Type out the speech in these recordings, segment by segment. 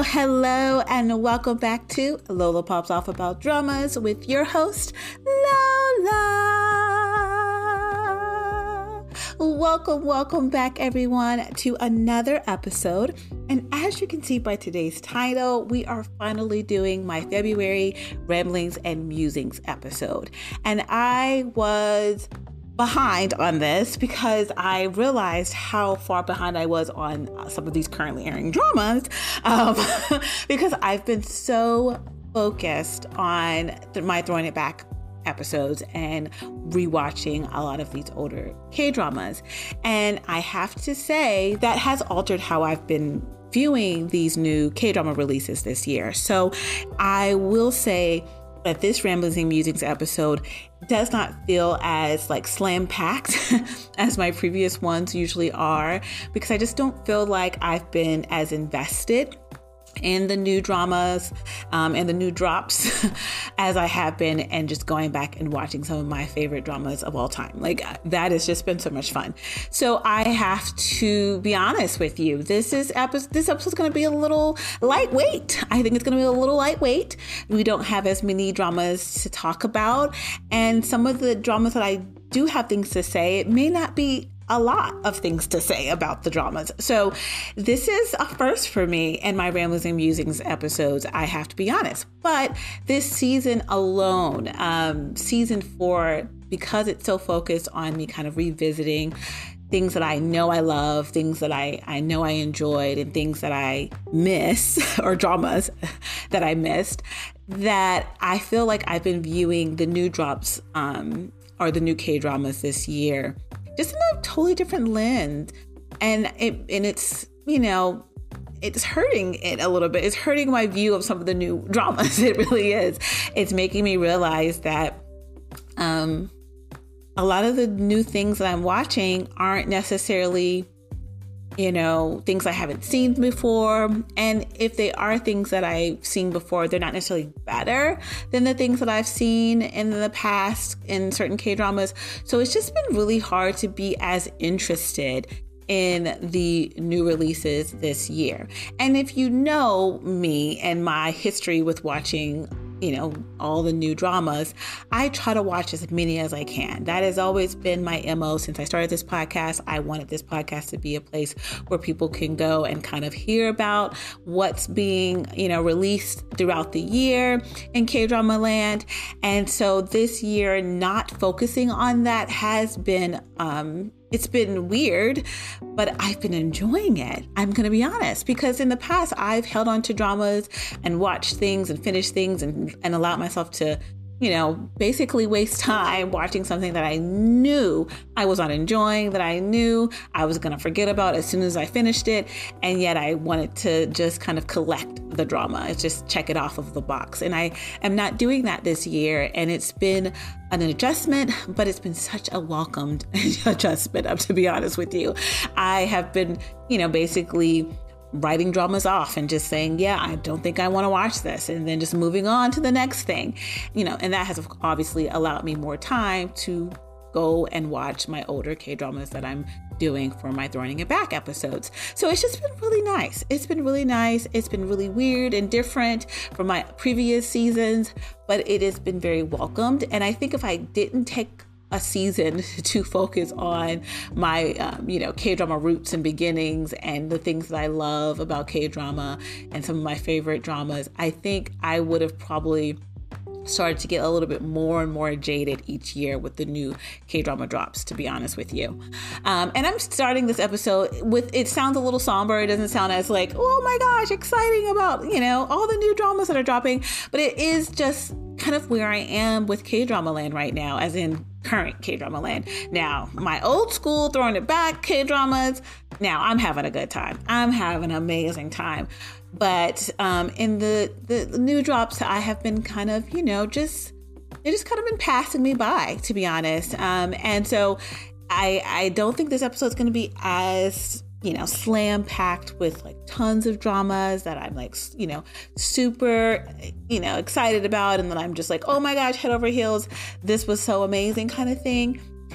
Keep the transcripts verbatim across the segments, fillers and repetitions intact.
hello, and welcome back to Lola Pops Off About Dramas with your host, Lola. Welcome, welcome back, everyone, to another episode. And as you can see by today's title, we are finally doing my February Ramblings and Musings episode. And I was behind on this because I realized how far behind I was on some of these currently airing dramas um, because I've been so focused on th- my Throwing It Back episodes and rewatching a lot of these older K-dramas. And I have to say that has altered how I've been viewing these new K-drama releases this year. So I will say that this Ramblings and Musings episode does not feel as like slam packed as my previous ones usually are, because I just don't feel like I've been as invested in the new dramas um, and the new drops as I have been, and just going back and watching some of my favorite dramas of all time. Like, that has just been so much fun. So I have to be honest with you. This is episode. This episode is going to be a little lightweight. I think it's going to be a little lightweight. We don't have as many dramas to talk about, and some of the dramas that I do have things to say, it may not be a lot of things to say about the dramas. So this is a first for me in my Ramblings and Musings episodes, I have to be honest. But this season alone, um, season four, because it's so focused on me kind of revisiting things that I know I love, things that I, I know I enjoyed, and things that I miss, or dramas that I missed, that I feel like I've been viewing the new drops um, or the new K-dramas this year just in a totally different lens. And it and it's, you know, it's hurting it a little bit. It's hurting my view of some of the new dramas. It really is. It's making me realize that um, a lot of the new things that I'm watching aren't necessarily, you know, things I haven't seen before. And if they are things that I've seen before, they're not necessarily better than the things that I've seen in the past in certain K-dramas. So it's just been really hard to be as interested in the new releases this year. And if you know me and my history with watching, you know, all the new dramas, I try to watch as many as I can. That has always been my M O since I started this podcast. I wanted this podcast to be a place where people can go and kind of hear about what's being, you know, released throughout the year in K-drama land. And so this year, not focusing on that has been, um, it's been weird, but I've been enjoying it. I'm going to be honest, because in the past I've held on to dramas and watched things and finished things and, and allowed myself to, you know, basically waste time watching something that I knew I was not enjoying, that I knew I was going to forget about as soon as I finished it. And yet I wanted to just kind of collect the drama. It's just check it off of the box. And I am not doing that this year. And it's been an adjustment, but it's been such a welcomed adjustment, to be honest with you. I have been, you know, basically writing dramas off and just saying, yeah, I don't think I want to watch this, and then just moving on to the next thing, you know, and that has obviously allowed me more time to go and watch my older K-dramas that I'm doing for my Throwing It Back episodes. So it's just been really nice. It's been really nice. It's been really weird and different from my previous seasons, but it has been very welcomed. And I think if I didn't take a season to focus on my, um, you know, K-drama roots and beginnings and the things that I love about K-drama and some of my favorite dramas, I think I would have probably started to get a little bit more and more jaded each year with the new K-drama drops, to be honest with you. Um, and I'm starting this episode with, it sounds a little somber. It doesn't sound as like, oh my gosh, exciting about, you know, all the new dramas that are dropping, but it is just kind of where I am with K-drama land right now, as in current K-drama land. Now, my old school Throwing It Back K-dramas, now I'm having a good time. I'm having an amazing time. But um, in the, the, the new drops, I have been kind of, you know, just, they just kind of been passing me by, to be honest. Um, and so I, I don't think this episode is going to be as, you know, slam packed with like tons of dramas that I'm like, you know, super, you know, excited about. And then I'm just like, oh my gosh, head over heels. This was so amazing kind of thing.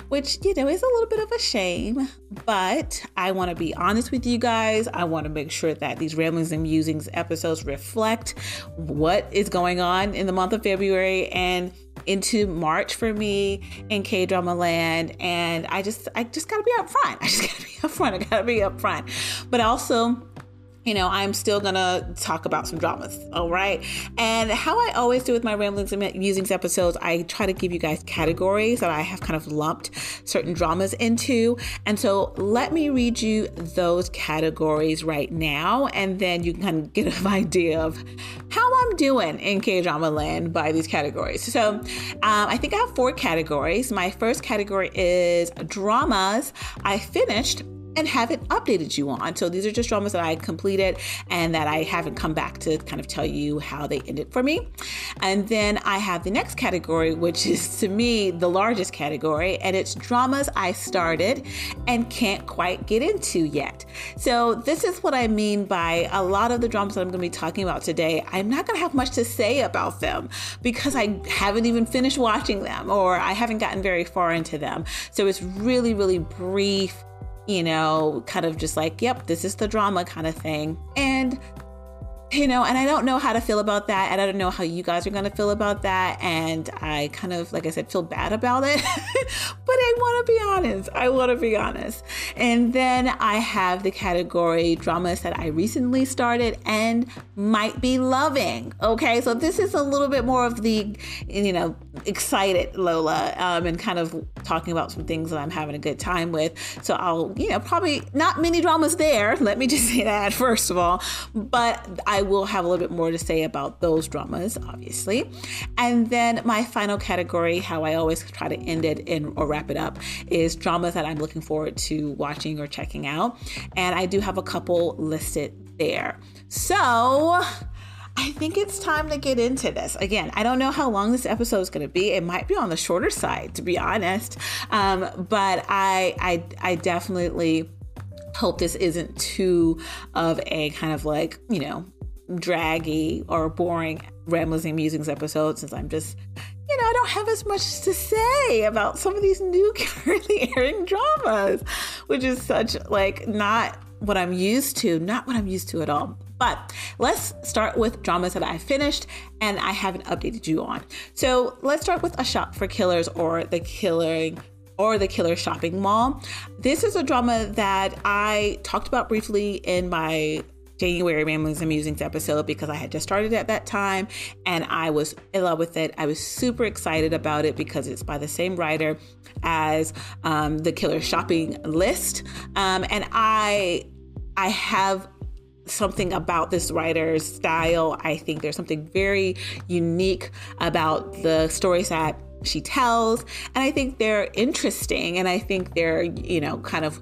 which, you know, is a little bit of a shame, but I want to be honest with you guys. I want to make sure that these Ramblings and Musings episodes reflect what is going on in the month of February and into March for me in K-drama land. And I just, I just gotta be upfront. I just gotta be upfront. I gotta be upfront. But also, you know, I'm still gonna talk about some dramas, all right? And how I always do with my Ramblings and Musings episodes, I try to give you guys categories that I have kind of lumped certain dramas into. And so let me read you those categories right now, and then you can kind of get an idea of how I'm doing in K-drama land by these categories. So um, I think I have four categories. My first category is dramas I finished and haven't updated you on. So these are just dramas that I completed and that I haven't come back to kind of tell you how they ended for me. And then I have the next category, which is to me the largest category, and it's dramas I started and can't quite get into yet. So this is what I mean by a lot of the dramas that I'm going to be talking about today. I'm not going to have much to say about them because I haven't even finished watching them, or I haven't gotten very far into them. So it's really, really brief, you know, kind of just like, yep, this is the drama kind of thing. And, you know, and I don't know how to feel about that. And I don't know how you guys are going to feel about that. And I kind of, like I said, feel bad about it. But I want to be honest. I want to be honest. And then I have the category dramas that I recently started and might be loving. Okay. So this is a little bit more of the, you know, excited Lola, um, and kind of talking about some things that I'm having a good time with. So I'll, you know, probably not many dramas there. Let me just say that first of all, but I will have a little bit more to say about those dramas, obviously. And then my final category, how I always try to end it and or wrap it up, is dramas that I'm looking forward to watching or checking out. And I do have a couple listed there. So I think it's time to get into this. Again, I don't know how long this episode is going to be. It might be on the shorter side, to be honest. Um, but I, I, I definitely hope this isn't too of a kind of like, you know, draggy or boring Ramblings and Musings episode, since I'm just, you know, I don't have as much to say about some of these new currently airing dramas, which is such like not what I'm used to, not what I'm used to at all. But let's start with dramas that I finished and I haven't updated you on. So let's start with A Shop for Killers, or The Killing or The Killer Shopping Mall. This is a drama that I talked about briefly in my January Ramblings and Musings episode because I had just started at that time and I was in love with it. I was super excited about it because it's by the same writer as um, The Killer Shopping List. Um, and I, I have something about this writer's style. I think there's something very unique about the stories that she tells. And I think they're interesting. And I think they're, you know, kind of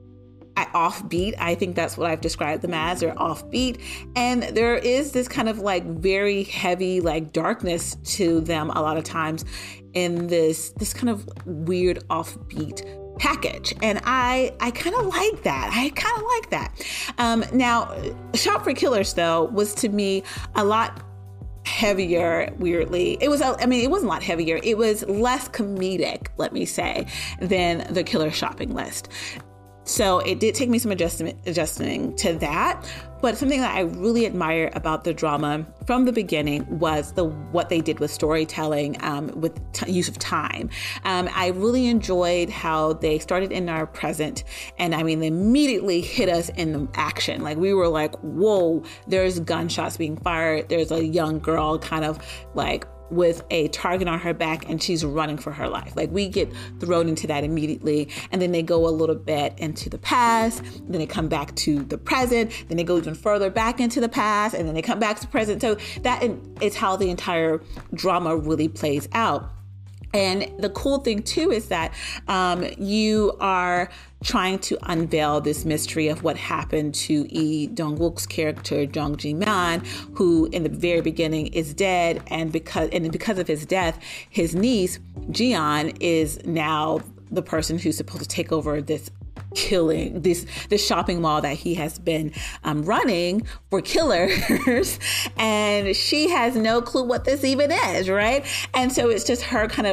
offbeat. I think that's what I've described them as. They're offbeat. And there is this kind of like very heavy, like darkness to them a lot of times in this, this kind of weird offbeat package. And I, I kind of like that. I kind of like that. Um, now, Shop for Killers, though, was to me a lot heavier, weirdly. It was, I mean, it wasn't a lot heavier. It was less comedic, let me say, than The Killer Shopping List. So it did take me some adjustment, adjusting to that. But something that I really admire about the drama from the beginning was the what they did with storytelling, um, with t- use of time. Um, I really enjoyed how they started in our present, and I mean, they immediately hit us in the action. Like we were like, whoa, there's gunshots being fired. There's a young girl kind of like with a target on her back and she's running for her life. Like we get thrown into that immediately. And then they go a little bit into the past, then they come back to the present, then they go even further back into the past, and then they come back to the present. So that is how the entire drama really plays out. And the cool thing too is that um, you are trying to unveil this mystery of what happened to Lee Dong-wook's character Jung Ji-man, who in the very beginning is dead, and because and because of his death, his niece Ji-yeon is now the person who's supposed to take over this killing this this shopping mall that he has been um, running for killers, and she has no clue what this even is, right? And so it's just her kind of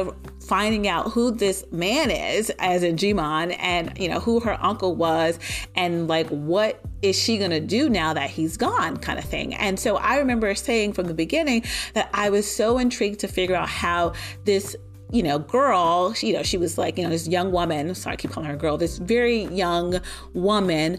finding out who this man is, as in Jimon, and, you know, who her uncle was, and like, what is she going to do now that he's gone, kind of thing. And so I remember saying from the beginning that I was so intrigued to figure out how this, you know, girl, she, you know, she was like, you know, this young woman, sorry, I keep calling her a girl, this very young woman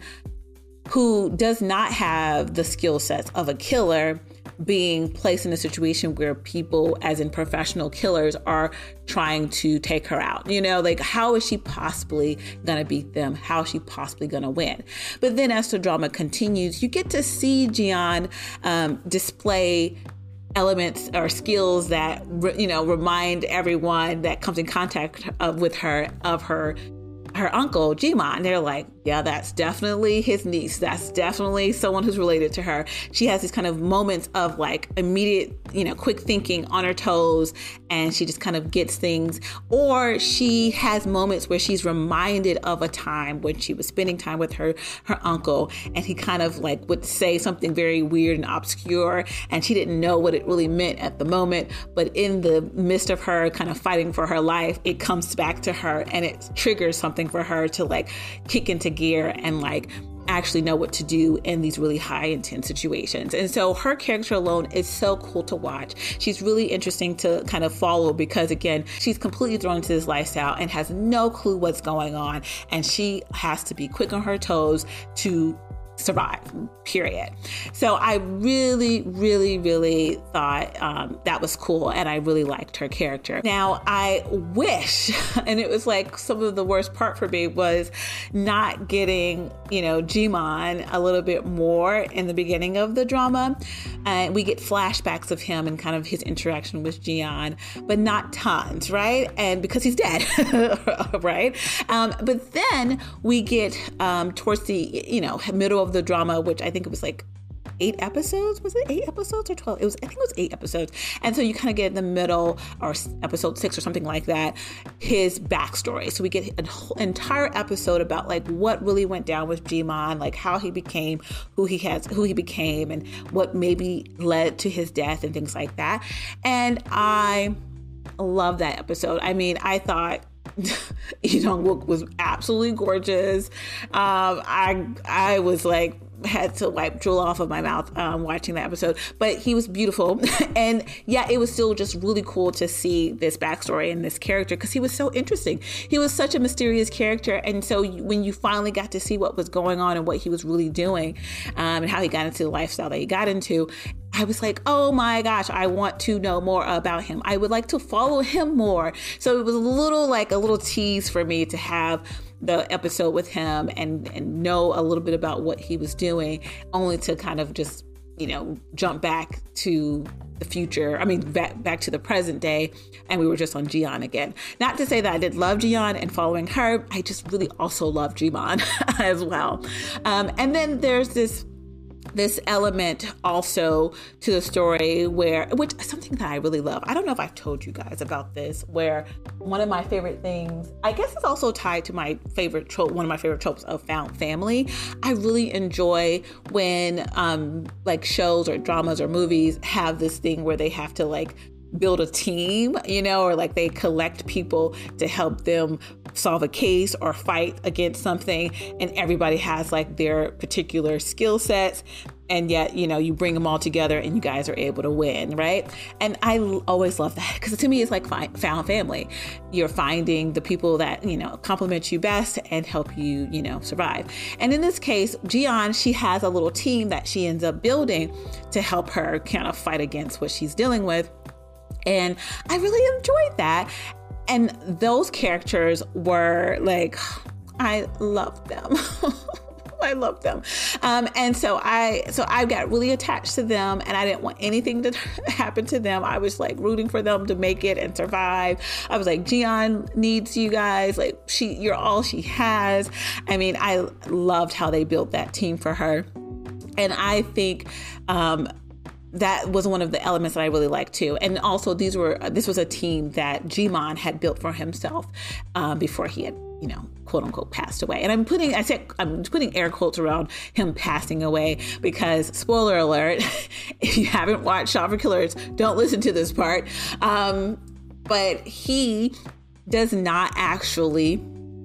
who does not have the skill sets of a killer, being placed in a situation where people, as in professional killers, are trying to take her out. You know, like, how is she possibly going to beat them? How is she possibly going to win? But then as the drama continues, you get to see Ji-yeon um, display elements or skills that, you know, remind everyone that comes in contact of, with her of her her uncle, Jimon. They're like, yeah, that's definitely his niece. That's definitely someone who's related to her. She has these kind of moments of like immediate, you know, quick thinking, on her toes, and she just kind of gets things. Or she has moments where she's reminded of a time when she was spending time with her, her uncle, and he kind of like would say something very weird and obscure, and she didn't know what it really meant at the moment. But in the midst of her kind of fighting for her life, it comes back to her and it triggers something for her to like kick into gear and like actually know what to do in these really high intense situations. And so her character alone is so cool to watch. She's really interesting to kind of follow because, again, she's completely thrown into this lifestyle and has no clue what's going on, and she has to be quick on her toes to survive, period. So I really, really, really thought um, that was cool, and I really liked her character. Now, I wish, and it was like some of the worst part for me was not getting, you know, Jimon a little bit more in the beginning of the drama. And we get flashbacks of him and kind of his interaction with Ji-yeon, but not tons, right? And because he's dead, right? Um, but then we get um, towards the, you know, middle of the drama, which I think it was like eight episodes. Was it eight episodes or twelve? It was, I think it was eight episodes. And so you kind of get in the middle, or episode six or something like that, his backstory. So we get an whole entire episode about like what really went down with Jimon, like how he became who he has, who he became, and what maybe led to his death and things like that. And I love that episode. I mean, I thought Lee Dong-wook was absolutely gorgeous. Um, I I was like, had to wipe drool off of my mouth um, watching that episode, but he was beautiful. And yeah, it was still just really cool to see this backstory and this character because he was so interesting. He was such a mysterious character. And so when you finally got to see what was going on and what he was really doing um, and how he got into the lifestyle that he got into, I was like, oh my gosh, I want to know more about him. I would like to follow him more. So it was a little like a little tease for me to have the episode with him and, and know a little bit about what he was doing, only to kind of just, you know, jump back to the future. I mean, back, back to the present day. And we were just on Ji-yeon again. Not to say that I did love Ji-yeon and following her. I just really also love Jimon as well. Um, and then there's this this element also to the story where, which is something that I really love. I don't know if I've told you guys about this, where one of my favorite things, I guess it's also tied to my favorite trope, one of my favorite tropes of found family. I really enjoy when um, like shows or dramas or movies have this thing where they have to like build a team, you know, or like they collect people to help them solve a case or fight against something, and everybody has like their particular skill sets, and yet, you know, you bring them all together and you guys are able to win, right? And I l- always love that because to me it's like fi- found family. You're finding the people that, you know, complement you best and help you, you know, survive. And in this case, Ji-yeon, she has a little team that she ends up building to help her kind of fight against what she's dealing with. And I really enjoyed that. And those characters were like, I loved them. I loved them. Um, and so I, so I got really attached to them, and I didn't want anything to happen to them. I was like rooting for them to make it and survive. I was like, Ji-yeon needs you guys. Like she, you're all she has. I mean, I loved how they built that team for her. And I think, um, that was one of the elements that I really liked too. And also these were, this was a team that Jimon had built for himself um, before he had, you know, quote unquote passed away. And I'm putting, I said, I'm putting air quotes around him passing away because, spoiler alert, if you haven't watched Shop for Killers, don't listen to this part. Um, but he does not actually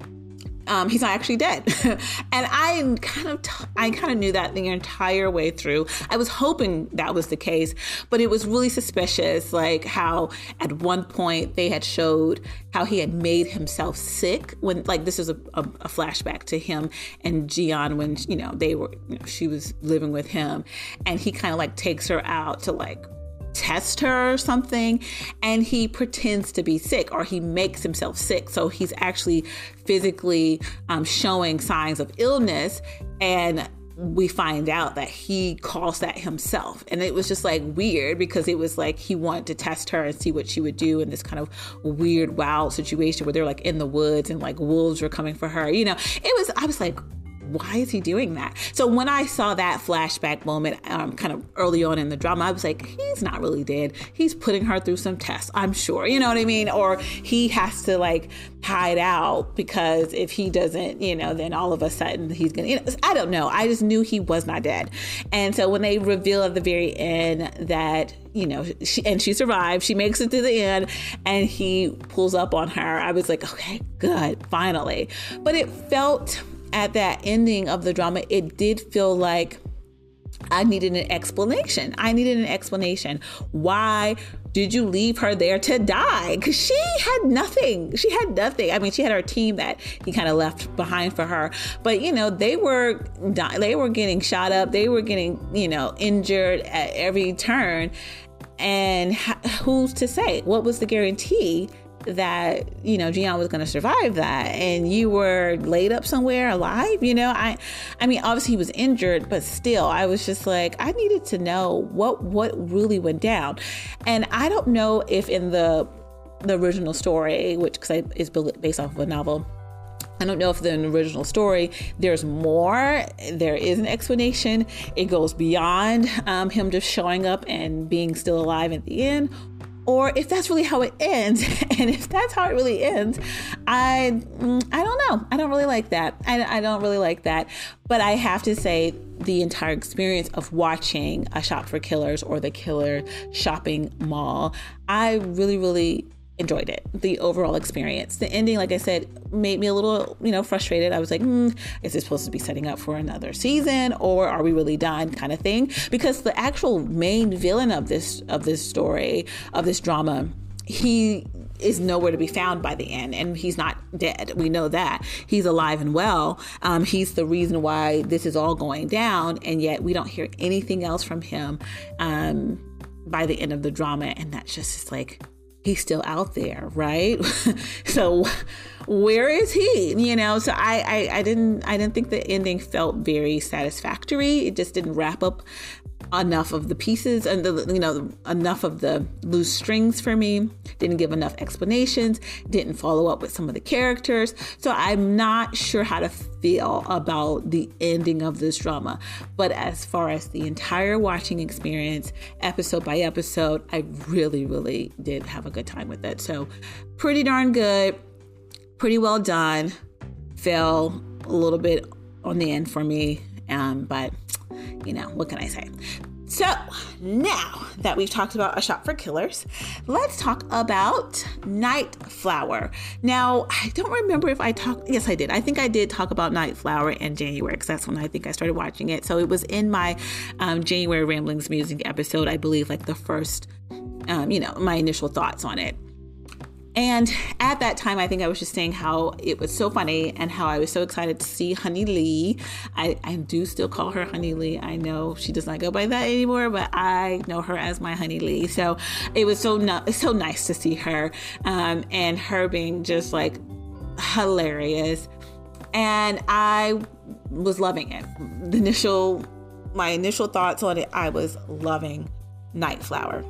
Um, he's not actually dead. And I kind of, t- I kind of knew that the entire way through. I was hoping that was the case, but it was really suspicious, like how at one point they had showed how he had made himself sick when, like, this is a, a, a flashback to him and Ji-yeon when, you know, they were, you know, she was living with him, and he kind of like takes her out to like test her or something, and he pretends to be sick, or he makes himself sick. So he's actually physically um, showing signs of illness, and we find out that he caused that himself. And it was just like weird, because it was like he wanted to test her and see what she would do in this kind of weird, wild situation where they're like in the woods and like wolves were coming for her. You know, it was, I was like, why is he doing that? So when I saw that flashback moment um, kind of early on in the drama, I was like, he's not really dead. He's putting her through some tests, I'm sure. You know what I mean? Or he has to like hide out, because if he doesn't, you know, then all of a sudden he's going to, you know, I don't know. I just knew he was not dead. And so when they reveal at the very end that, you know, she, and she survived, she makes it to the end, and he pulls up on her, I was like, okay, good, finally. But it felt, at that ending of the drama, it did feel like I needed an explanation. I needed an explanation. Why did you leave her there to die? Because she had nothing. She had nothing. I mean, she had her team that he kind of left behind for her. But, you know, they were they were getting shot up. They were getting, you know, injured at every turn. And who's to say? What was the guarantee that, you know, Ji-yeon was going to survive that, and you were laid up somewhere alive? You know, I, I mean, obviously he was injured, but still, I was just like, I needed to know what, what really went down. And I don't know if in the, the original story, which cause is based off of a novel, I don't know if in the original story there's more. There is an explanation. It goes beyond um, him just showing up and being still alive at the end, or if that's really how it ends. And if that's how it really ends, I I don't know. I don't really like that. I, I don't really like that. But I have to say, the entire experience of watching A Shop for Killers, or The Killer Shopping Mall, I really, really enjoyed it. The overall experience. The ending, like I said, made me a little, you know, frustrated. I was like, hmm, is this supposed to be setting up for another season, or are we really done, kind of thing? Because the actual main villain of this of this story, of this drama, he is nowhere to be found by the end, and he's not dead. We know that. He's alive and well. Um, he's the reason why this is all going down, and yet we don't hear anything else from him um, by the end of the drama, and that's just like, he's still out there, right? So where is he? You know, so I, I, I didn't, I didn't think the ending felt very satisfactory. It just didn't wrap up enough of the pieces, and the, you know, enough of the loose strings for me. Didn't give enough explanations. Didn't follow up with some of the characters. So I'm not sure how to feel about the ending of this drama. But as far as the entire watching experience, episode by episode, I really, really did have a good time with it. So pretty darn good. Pretty well done. Fell a little bit on the end for me. Um, but you know, what can I say? So now that we've talked about A Shop for Killers, let's talk about Night Flower. Now, I don't remember if I talked, yes, I did. I think I did talk about Night Flower in January, because that's when I think I started watching it. So it was in my um, January Ramblings Music episode, I believe, like the first, um, you know, my initial thoughts on it. And at that time, I think I was just saying how it was so funny and how I was so excited to see Honey Lee. I, I do still call her Honey Lee. I know she does not go by that anymore, but I know her as my Honey Lee. So it was so no, so nice to see her um, and her being just like hilarious. And I was loving it. The initial, my initial thoughts on it, I was loving Night Flower.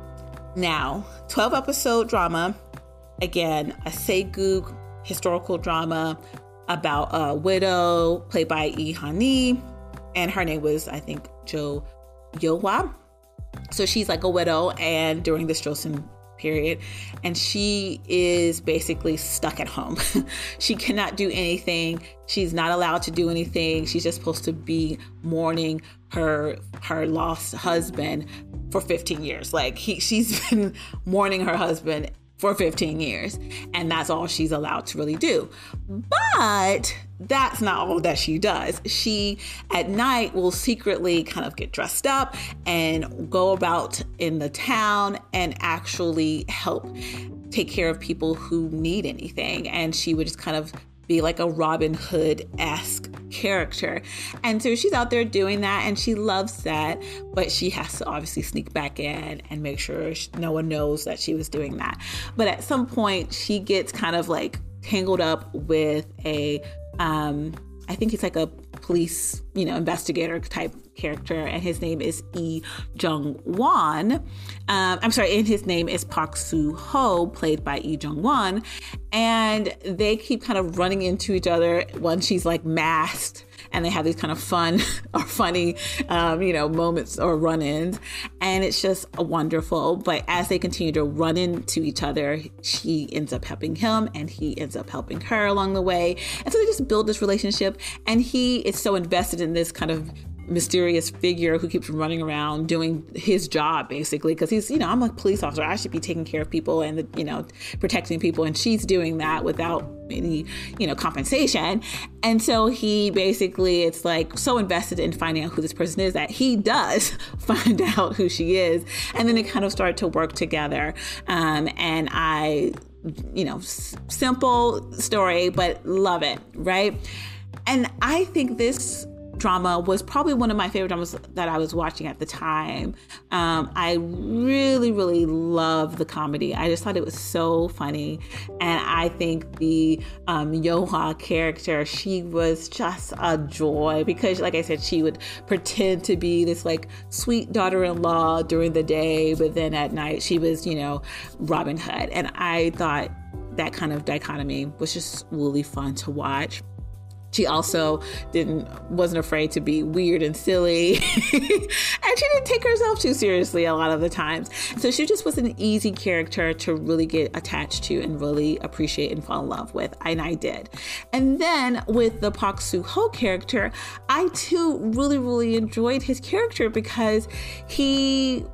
Now, twelve episode drama. Again, a Saeguk historical drama about a widow played by Lee Han-hee, and her name was, I think, Jo Yeohwa. So she's like a widow, and during this Joseon period, and she is basically stuck at home. She cannot do anything. She's not allowed to do anything. She's just supposed to be mourning her her lost husband for fifteen years. Like he, she's been mourning her husband for fifteen years. And that's all she's allowed to really do. But that's not all that she does. She at night will secretly kind of get dressed up and go about in the town and actually help take care of people who need anything. And she would just kind of be like a Robin Hood-esque character. And so she's out there doing that and she loves that, but she has to obviously sneak back in and make sure no one knows that she was doing that. But at some point she gets kind of like tangled up with a, um, I think he's like a police, you know, investigator type character, and his name is Lee Jung-won. Um, I'm sorry, and his name is Park Soo-ho, played by Lee Jung-won. And they keep kind of running into each other when she's like masked, and they have these kind of fun or funny, um, you know, moments or run-ins. And it's just wonderful. But as they continue to run into each other, she ends up helping him and he ends up helping her along the way. And so they just build this relationship. And he is so invested in this kind of mysterious figure who keeps running around doing his job, basically, because he's, you know, I'm a police officer. I should be taking care of people and, you know, protecting people. And she's doing that without any, you know, compensation. And so he basically, it's like so invested in finding out who this person is that he does find out who she is. And then they kind of start to work together. Um, and I, you know, s- simple story, but love it. Right. And I think this drama was probably one of my favorite dramas that I was watching at the time. Um, I really, really love the comedy. I just thought it was so funny. And I think the um, Yeonhwa character, she was just a joy because, like I said, she would pretend to be this like sweet daughter-in-law during the day, but then at night she was, you know, Robin Hood. And I thought that kind of dichotomy was just really fun to watch. She also didn't, wasn't afraid to be weird and silly. And she didn't take herself too seriously a lot of the times. So she just was an easy character to really get attached to and really appreciate and fall in love with. And I did. And then with the Park Soo-ho character, I too really, really enjoyed his character because he...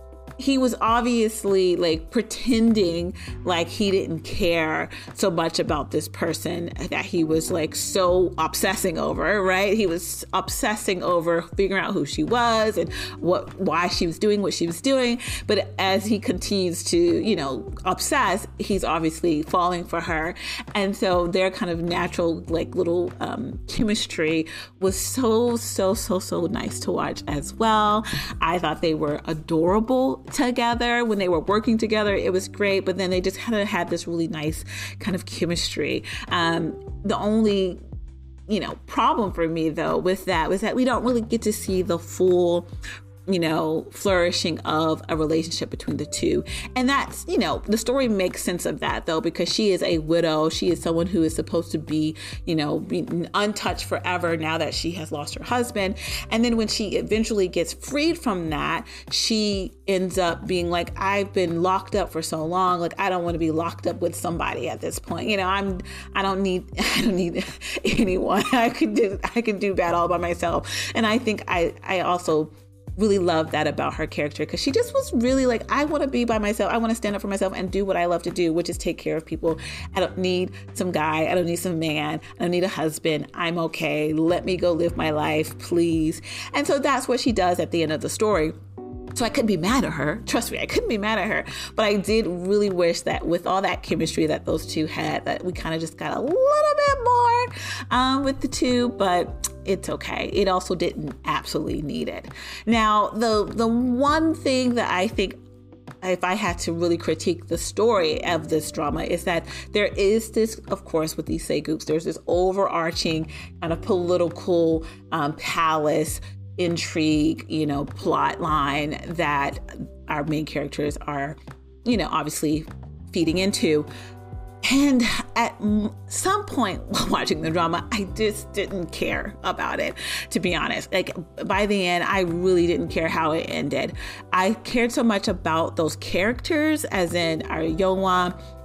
he was obviously like pretending like he didn't care so much about this person that he was like so obsessing over, right? He was obsessing over figuring out who she was and what, why she was doing what she was doing. But as he continues to, you know, obsess, he's obviously falling for her. And so their kind of natural, like little um, chemistry was so, so, so, so nice to watch as well. I thought they were adorable together when they were working together. It was great, but then they just kind of had this really nice kind of chemistry. Um, the only, you know, problem for me though with that was that we don't really get to see the full, you know, flourishing of a relationship between the two. And that's, you know, the story makes sense of that though, because she is a widow. She is someone who is supposed to be, you know, be untouched forever now that she has lost her husband. And then when she eventually gets freed from that, she ends up being like, I've been locked up for so long. Like, I don't want to be locked up with somebody at this point. You know, I'm, I don't need, I don't need anyone. I could do, I can do that all by myself. And I think I, I also really love that about her character because she just was really like, I want to be by myself. I want to stand up for myself and do what I love to do, which is take care of people. I don't need some guy. I don't need some man. I don't need a husband. I'm okay. Let me go live my life, please. And so that's what she does at the end of the story. So I couldn't be mad at her. Trust me, I couldn't be mad at her. But I did really wish that with all that chemistry that those two had, that we kind of just got a little bit more um, with the two. But it's okay. It also didn't absolutely need it. Now, the the one thing that I think, if I had to really critique the story of this drama, is that there is this, of course, with these Saegooks, there's this overarching kind of political um, palace intrigue, you know, plot line that our main characters are, you know, obviously feeding into. And at some point while watching the drama, I just didn't care about it, to be honest. Like, by the end, I really didn't care how it ended. I cared so much about those characters, as in our Yeonhwa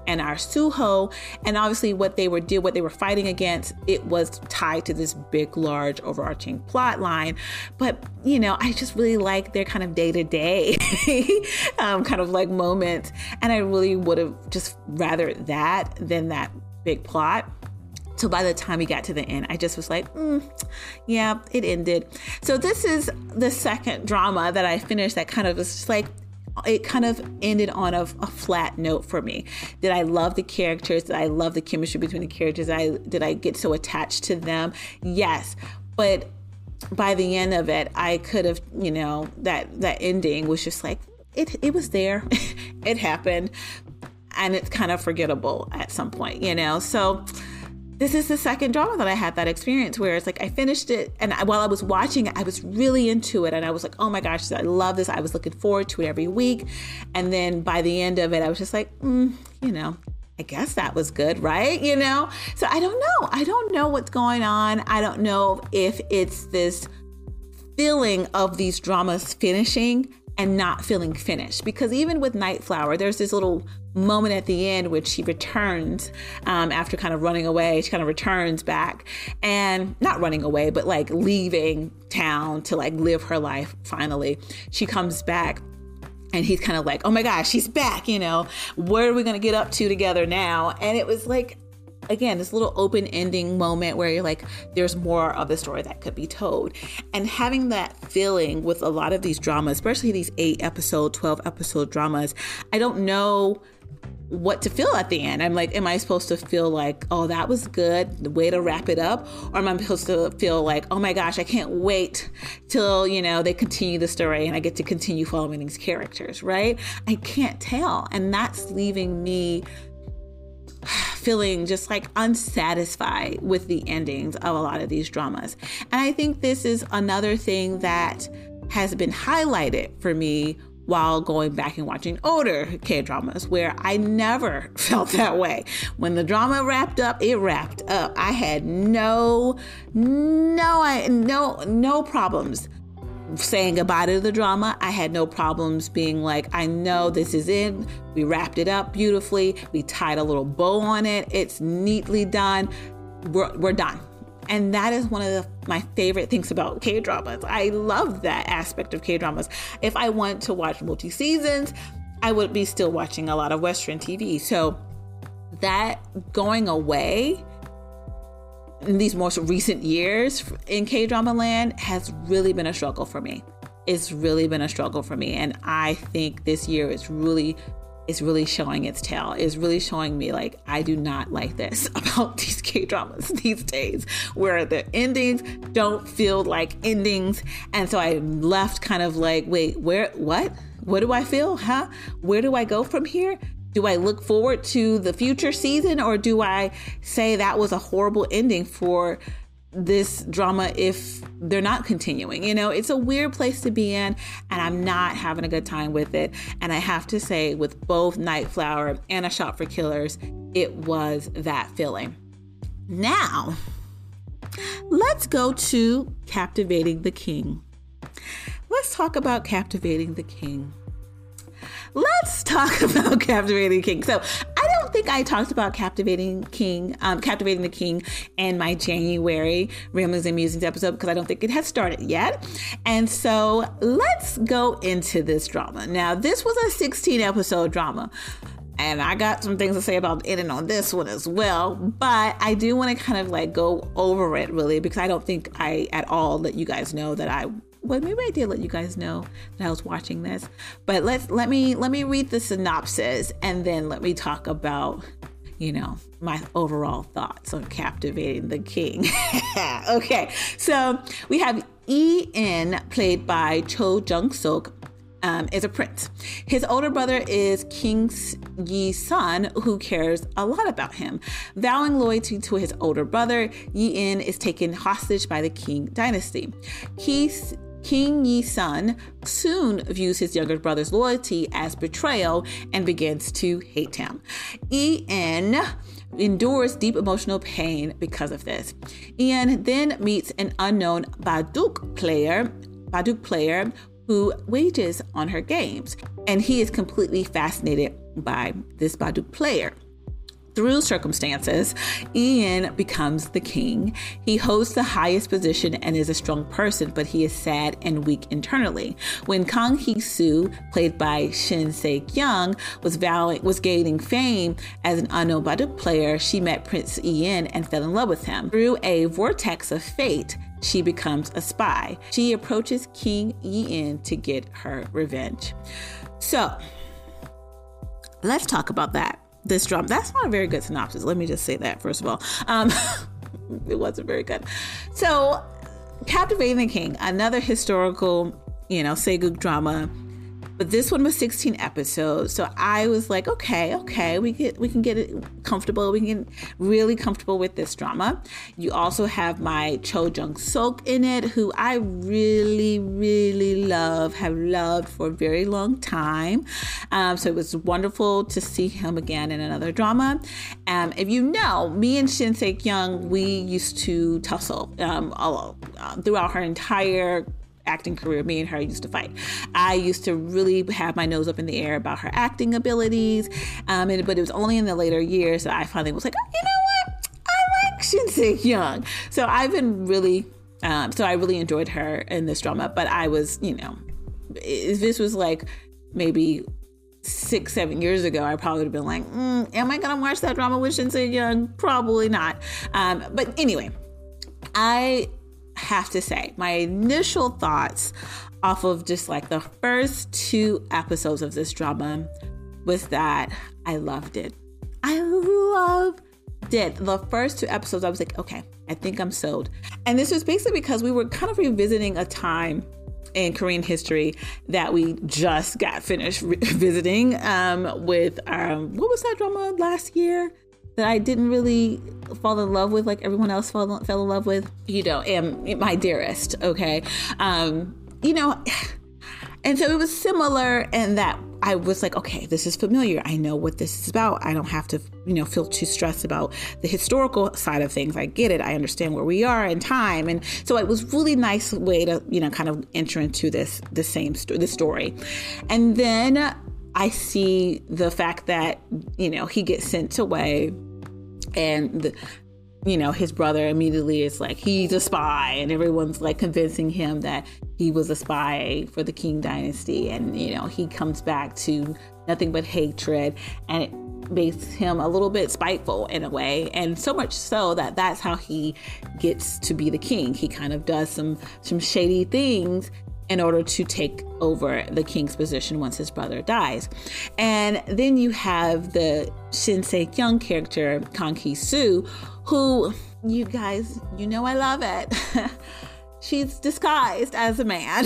and our Suho. And obviously what they were did, what they were fighting against, it was tied to this big, large, overarching plot line. But, you know, I just really like their kind of day-to-day um, kind of like moments. And I really would have just rather that than that big plot. So by the time we got to the end, I just was like, mm, yeah, it ended. So this is the second drama that I finished that kind of was just like, it kind of ended on a, a flat note for me. Did I love the characters? Did I love the chemistry between the characters? Did I, did I get so attached to them? Yes. But by the end of it, I could have, you know, that, that ending was just like, it, it was there. It happened. And it's kind of forgettable at some point, you know? So this is the second drama that I had that experience where it's like I finished it, and I, while I was watching it, I was really into it, and I was like, oh my gosh, I love this. I was looking forward to it every week. And then by the end of it, I was just like, mm, you know, I guess that was good, right? You know? So I don't know. I don't know what's going on. I don't know if it's this feeling of these dramas finishing and not feeling finished. Because even with Nightflower, there's this little moment at the end which she returns um, after kind of running away. She kind of returns back, and not running away, but like leaving town to like live her life. Finally, she comes back, and he's kind of like, oh my gosh, she's back. You know, what are we going to get up to together now? And it was like, again, this little open ending moment where you're like, there's more of the story that could be told. And having that feeling with a lot of these dramas, especially these eight episode, twelve episode dramas, I don't know what to feel at the end. I'm like, am I supposed to feel like, oh, that was good, the way to wrap it up? Or am I supposed to feel like, oh my gosh, I can't wait till, you know, they continue the story and I get to continue following these characters, right? I can't tell. And that's leaving me feeling just like unsatisfied with the endings of a lot of these dramas. And I think this is another thing that has been highlighted for me while going back and watching older K-dramas, where I never felt that way. When the drama wrapped up, it wrapped up. I had no, no, I, no, no problems saying goodbye to the drama. I had no problems being like, I know this is it. We wrapped it up beautifully. We tied a little bow on it. It's neatly done. We're, we're done. And that is one of the, my favorite things about K-dramas. I love that aspect of K-dramas. If I want to watch multi-seasons, I would be still watching a lot of Western T V. So that going away in these most recent years in K-drama land has really been a struggle for me. It's really been a struggle for me. And I think this year is really It's really showing its tail. It's really showing me like, I do not like this about these K-dramas these days, where the endings don't feel like endings. And so I'm left kind of like, wait, where, what? What do I feel? Huh? Where do I go from here? Do I look forward to the future season, or do I say that was a horrible ending for this drama if they're not continuing? You know, it's a weird place to be in, and I'm not having a good time with it. And I have to say, with both Nightflower and A Shot for Killers, it was that feeling. Now, let's go to Captivating the King. Let's talk about Captivating the King. Let's talk about Captivating King. So I don't think I talked about Captivating King, um, Captivating the King in my January Ramblings and Musings episode, because I don't think it has started yet. And so let's go into this drama. Now, this was a sixteen episode drama, and I got some things to say about ending on this one as well, but I do want to kind of like go over it really, because I don't think I at all let you guys know that I Well, maybe I did let you guys know that I was watching this, but let's let me let me read the synopsis, and then let me talk about, you know, my overall thoughts on Captivating the King. Okay, so we have E N, played by Cho Jung-suk, um, is a prince. His older brother is King Yi-sun, who cares a lot about him. Vowing loyalty to his older brother, Yi-in is taken hostage by the King dynasty. He's King Yi-sun soon views his younger brother's loyalty as betrayal and begins to hate him. E-N endures deep emotional pain because of this. E-N then meets an unknown Baduk player, Baduk player who wages on her games, and he is completely fascinated by this Baduk player. Through circumstances, Ian becomes the king. He holds the highest position and is a strong person, but he is sad and weak internally. When Kang Hee-soo, played by Shin Se-kyung, was vowing, was gaining fame as an unknown baduk player, she met Prince Ian and fell in love with him. Through a vortex of fate, she becomes a spy. She approaches King Ian to get her revenge. So, let's talk about that. This drama, that's not a very good synopsis. Let me just say that, first of all. Um, it wasn't very good. So, Captivating the King, another historical, you know, Saeguk drama. But this one was sixteen episodes. So I was like, okay, okay, we get we can get it comfortable. We can get really comfortable with this drama. You also have my Cho Jung-sok in it, who I really, really love, have loved for a very long time. Um, so it was wonderful to see him again in another drama. Um, if you know, me and Shin Se-kyung, we used to tussle um, all, uh, throughout her entire acting career. Me and her used to fight. I used to really have my nose up in the air about her acting abilities, um, and, but it was only in the later years that I finally was like, oh, you know what? I like Shin Se-kyung. So I've been really, um, so I really enjoyed her in this drama, but I was, you know, if this was like maybe six, seven years ago, I probably would have been like, mm, am I going to watch that drama with Shin Se-kyung? Probably not. Um, but anyway, I have to say, my initial thoughts off of just like the first two episodes of this drama was that I loved it. I loved it. The first two episodes, I was like, okay, I think I'm sold. And this was basically because we were kind of revisiting a time in Korean history that we just got finished re- visiting um, with, um, what was that drama last year that I didn't really fall in love with like everyone else fell, fell in love with? You know, and My Dearest, okay? Um, you know, and so it was similar in that I was like, okay, this is familiar. I know what this is about. I don't have to, you know, feel too stressed about the historical side of things. I get it. I understand where we are in time. And so it was really nice way to, you know, kind of enter into this, the same sto- the story. And then I see the fact that, you know, he gets sent away and, the, you know, his brother immediately is like, he's a spy, and everyone's like convincing him that he was a spy for the King Dynasty. And, you know, he comes back to nothing but hatred, and it makes him a little bit spiteful in a way. And so much so that that's how he gets to be the king. He kind of does some, some shady things in order to take over the king's position once his brother dies. And then you have the Shin Se-kyung character, Kang Hee-soo, who, you guys, you know I love it. She's disguised as a man.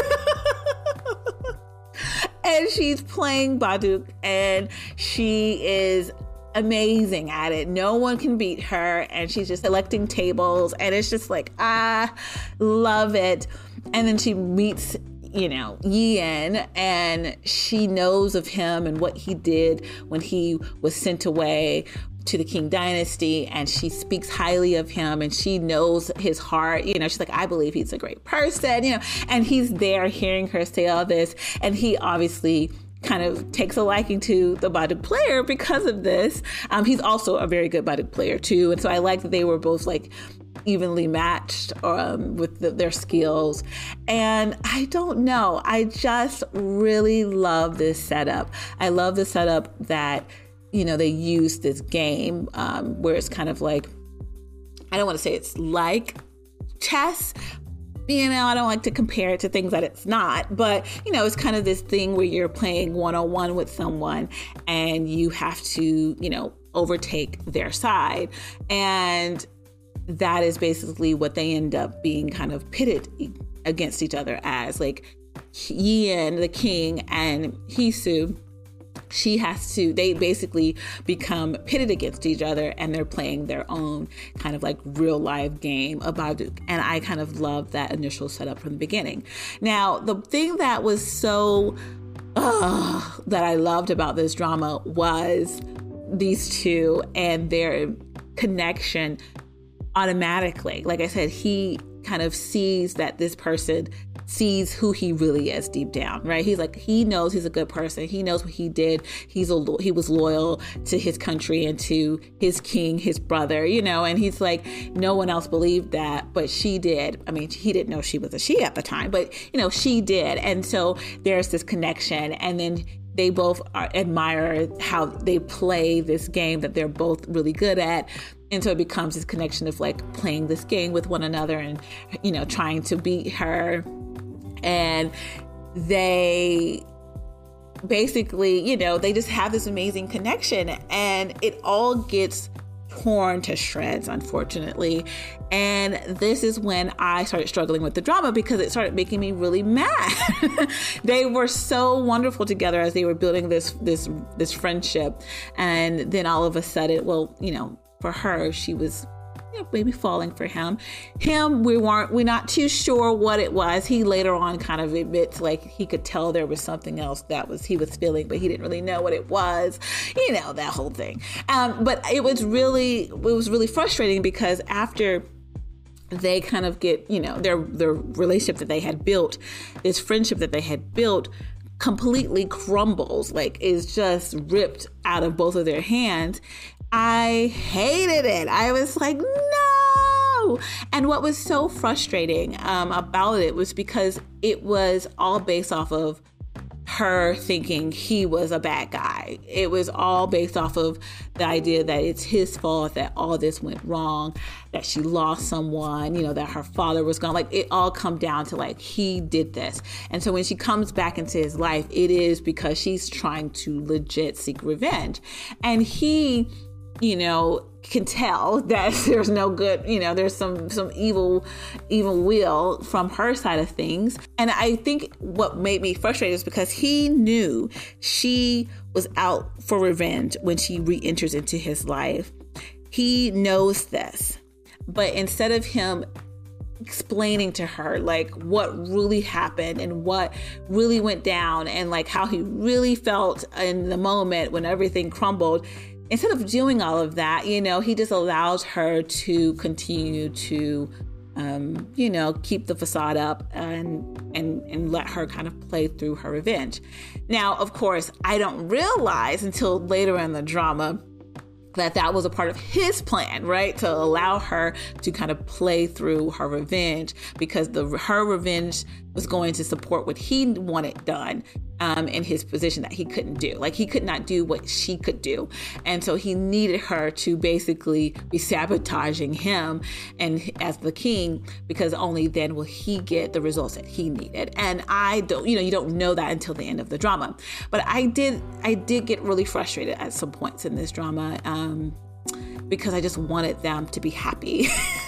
And she's playing baduk, and she is amazing at it. No one can beat her, and she's just selecting tables, and it's just like, ah, love it. And then she meets, you know, Ian, and she knows of him and what he did when he was sent away to the King Dynasty, and she speaks highly of him, and she knows his heart. You know, she's like, I believe he's a great person, you know, and he's there hearing her say all this, and he obviously kind of takes a liking to the baduk player because of this. Um, he's also a very good baduk player too, and so I like that they were both like evenly matched um, with the, their skills. And I don't know, I just really love this setup. I love the setup that, you know, they use this game um, where it's kind of like, I don't want to say it's like chess. You know, I don't like to compare it to things that it's not, but, you know, it's kind of this thing where you're playing one-on-one with someone and you have to, you know, overtake their side. And that is basically what they end up being kind of pitted against each other as, like Ian, the king, and Hee-soo. She has to, they basically become pitted against each other, and they're playing their own kind of like real life game of baduk. And I kind of love that initial setup from the beginning. Now, the thing that was so, uh, that I loved about this drama was these two and their connection automatically. Like I said, he kind of sees that this person sees who he really is deep down, right? He's like, he knows he's a good person. He knows what he did. He's a, he was loyal to his country and to his king, his brother, you know, and he's like, no one else believed that, but she did. I mean, he didn't know she was a she at the time, but, you know, she did. And so there's this connection. And then they both are, admire how they play this game that they're both really good at. And so it becomes this connection of like playing this game with one another and, you know, trying to beat her. And they basically, you know, they just have this amazing connection, and it all gets torn to shreds, unfortunately. And this is when I started struggling with the drama, because it started making me really mad. They were so wonderful together as they were building this this this friendship, and then all of a sudden, well, you know, for her, she was, you know, maybe falling for him. Him, we weren't, we're not too sure what it was. He later on kind of admits like he could tell there was something else that was he was feeling, but he didn't really know what it was. You know, that whole thing. Um, but it was really, it was really frustrating, because after they kind of get, you know, their their relationship that they had built, this friendship that they had built, completely crumbles, like is just ripped out of both of their hands. I hated it. I was like, no. And what was so frustrating um, about it was because it was all based off of her thinking he was a bad guy. It was all based off of the idea that it's his fault that all this went wrong, that she lost someone, you know, that her father was gone. Like, it all come down to like, he did this. And so when she comes back into his life, it is because she's trying to legit seek revenge. And he, you know, can tell that there's no good, you know, there's some some evil evil will from her side of things. And I think what made me frustrated is because he knew she was out for revenge when she re-enters into his life. He knows this, but instead of him explaining to her like what really happened and what really went down and like how he really felt in the moment when everything crumbled, instead of doing all of that, you know, he just allows her to continue to, um, you know, keep the facade up and, and, and let her kind of play through her revenge. Now, of course, I don't realize until later in the drama that that was a part of his plan, right? To allow her to kind of play through her revenge, because the her revenge was going to support what he wanted done um, in his position that he couldn't do. Like, he could not do what she could do. And so he needed her to basically be sabotaging him and as the king, because only then will he get the results that he needed. And I don't, you know, you don't know that until the end of the drama. But I did, I did get really frustrated at some points in this drama um, because I just wanted them to be happy.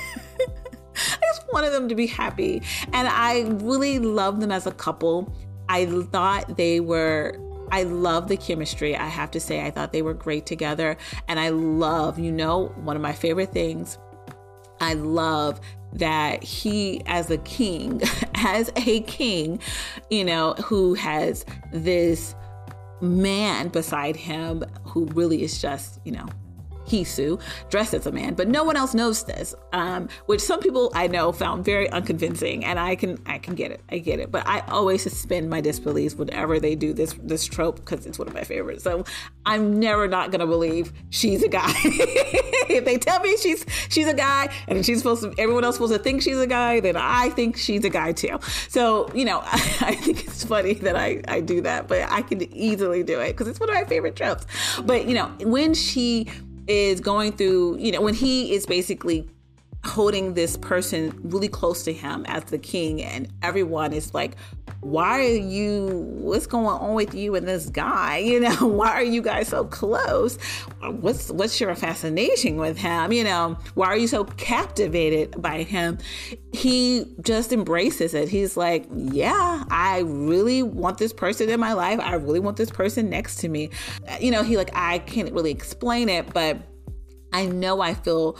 I just wanted them to be happy. And I really love them as a couple. I thought they were, I love the chemistry. I have to say, I thought they were great together. And I love, you know, one of my favorite things, I love that he, as a king, as a king, you know, who has this man beside him who really is just, you know, Hisu, dressed as a man, but no one else knows this, um, which some people I know found very unconvincing, and I can I can get it, I get it, but I always suspend my disbelief whenever they do this this trope, because it's one of my favorites. So I'm never not gonna believe she's a guy. If they tell me she's she's a guy, and she's supposed to, everyone else supposed to think she's a guy, then I think she's a guy too. So, you know, I, I think it's funny that I I do that, but I can easily do it because it's one of my favorite tropes. But you know, when she is going through, you know, when he is basically holding this person really close to him as the king, and everyone is like, why are you, what's going on with you and this guy? You know, why are you guys so close? What's, what's your fascination with him? You know, why are you so captivated by him? He just embraces it. He's like, yeah, I really want this person in my life. I really want this person next to me. You know, he like, I can't really explain it, but I know I feel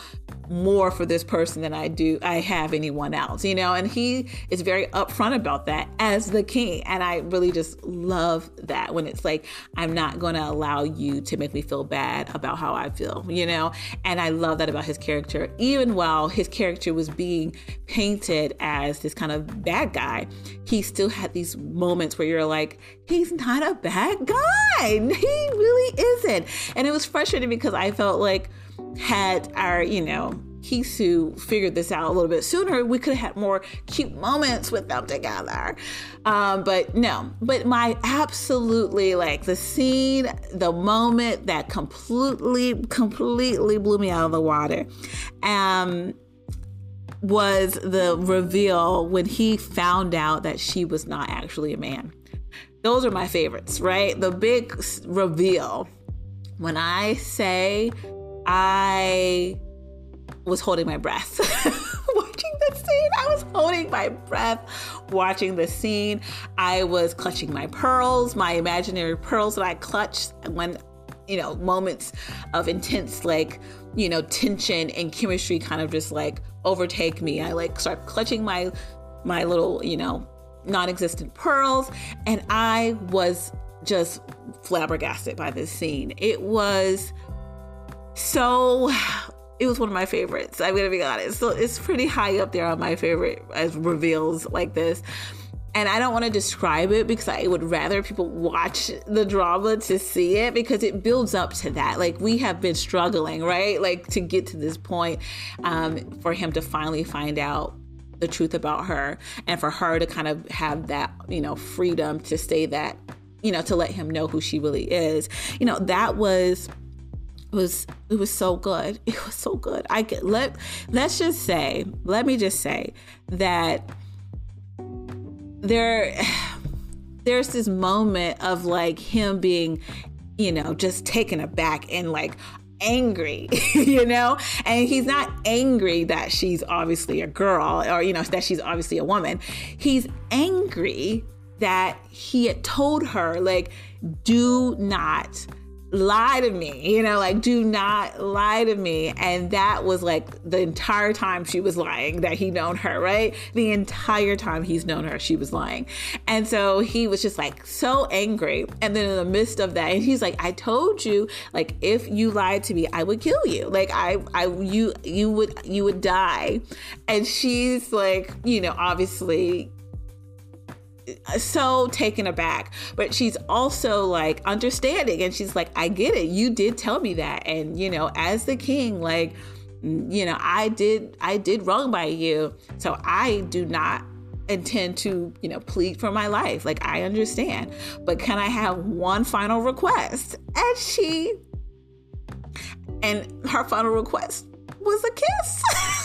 more for this person than I do, I have anyone else, you know, and he is very upfront about that as the king. And I really just love that when it's like, I'm not going to allow you to make me feel bad about how I feel, you know, and I love that about his character. Even while his character was being painted as this kind of bad guy, he still had these moments where you're like, he's not a bad guy. He really isn't. And it was frustrating because I felt like had our, you know, Kisu figured this out a little bit sooner, we could have had more cute moments with them together. Um, but no, but my absolutely like the scene, the moment that completely, completely blew me out of the water um, was the reveal when he found out that she was not actually a man. Those are my favorites, right? The big reveal. When I say I was holding my breath watching the scene. I was holding my breath watching the scene. I was clutching my pearls, my imaginary pearls that I clutched when, you know, moments of intense, like, you know, tension and chemistry kind of just like overtake me. I like start clutching my, my little, you know, non-existent pearls. And I was just flabbergasted by this scene. It was So it was one of my favorites. I'm going to be honest. So it's pretty high up there on my favorite as reveals like this. And I don't want to describe it because I would rather people watch the drama to see it because it builds up to that. Like we have been struggling, right? Like to get to this point um, for him to finally find out the truth about her and for her to kind of have that, you know, freedom to say that, you know, to let him know who she really is. You know, that was... It was it was so good. It was so good. I could, let let's just say, let me just say that there there's this moment of like him being, you know, just taken aback and like angry, you know, and he's not angry that she's obviously a girl or, you know, that she's obviously a woman. He's angry that he had told her, like, do not lie to me, you know, like, do not lie to me. And that was like the entire time she was lying that he known her, right? The entire time he's known her, she was lying. And so he was just like so angry. And then in the midst of that, and he's like, I told you, like, if you lied to me, I would kill you. Like I, I, you, you would, you would die. And she's like, you know, obviously so taken aback, but she's also like understanding, and she's like, I get it, you did tell me that, and you know, as the king, like, you know, I did I did wrong by you, so I do not intend to, you know, plead for my life. Like, I understand, but can I have one final request? And she and her final request was a kiss.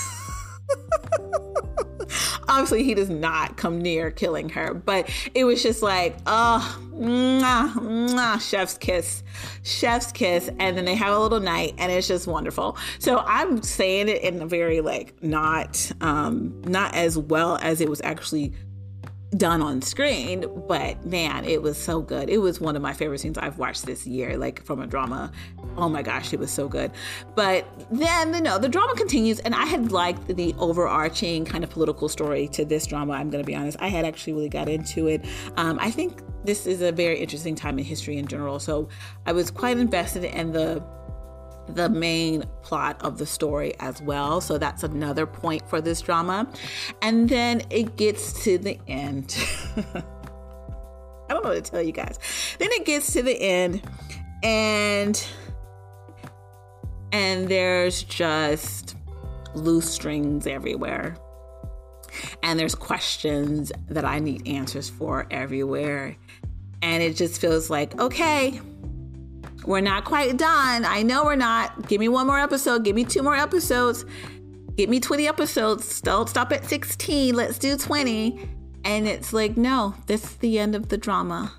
Obviously, he does not come near killing her, but it was just like, oh, mwah, mwah, chef's kiss, chef's kiss. And then they have a little night, and it's just wonderful. So I'm saying it in a very like not, um, not as well as it was actually done on screen, but man, it was so good. It was one of my favorite scenes I've watched this year, like from a drama. Oh my gosh, it was so good. But then, you know, the drama continues, and I had liked the overarching kind of political story to this drama. I'm going to be honest. I had actually really got into it. Um, I think this is a very interesting time in history in general. So I was quite invested in the the main plot of the story as well. So that's another point for this drama. And then it gets to the end. I don't know what to tell you guys. Then it gets to the end, and and there's just loose strings everywhere. And there's questions that I need answers for everywhere. And it just feels like, okay, we're not quite done. I know we're not. Give me one more episode. Give me two more episodes. Give me twenty episodes. Don't stop at sixteen. Let's do twenty. And it's like, no, this is the end of the drama.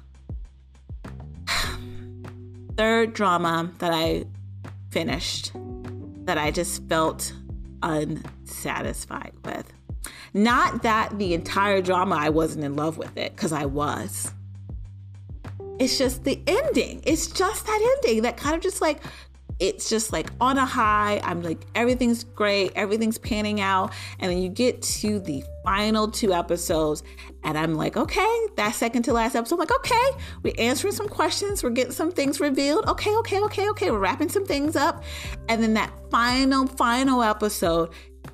Third drama that I finished that I just felt unsatisfied with. Not that the entire drama I wasn't in love with it, because I was. It's just the ending. It's just that ending that kind of just like, it's just like on a high. I'm like, everything's great. Everything's panning out. And then you get to the final two episodes and I'm like, okay, that second to last episode, I'm like, okay, we're answering some questions. We're getting some things revealed. Okay, okay, okay, okay. We're wrapping some things up. And then that final, final episode,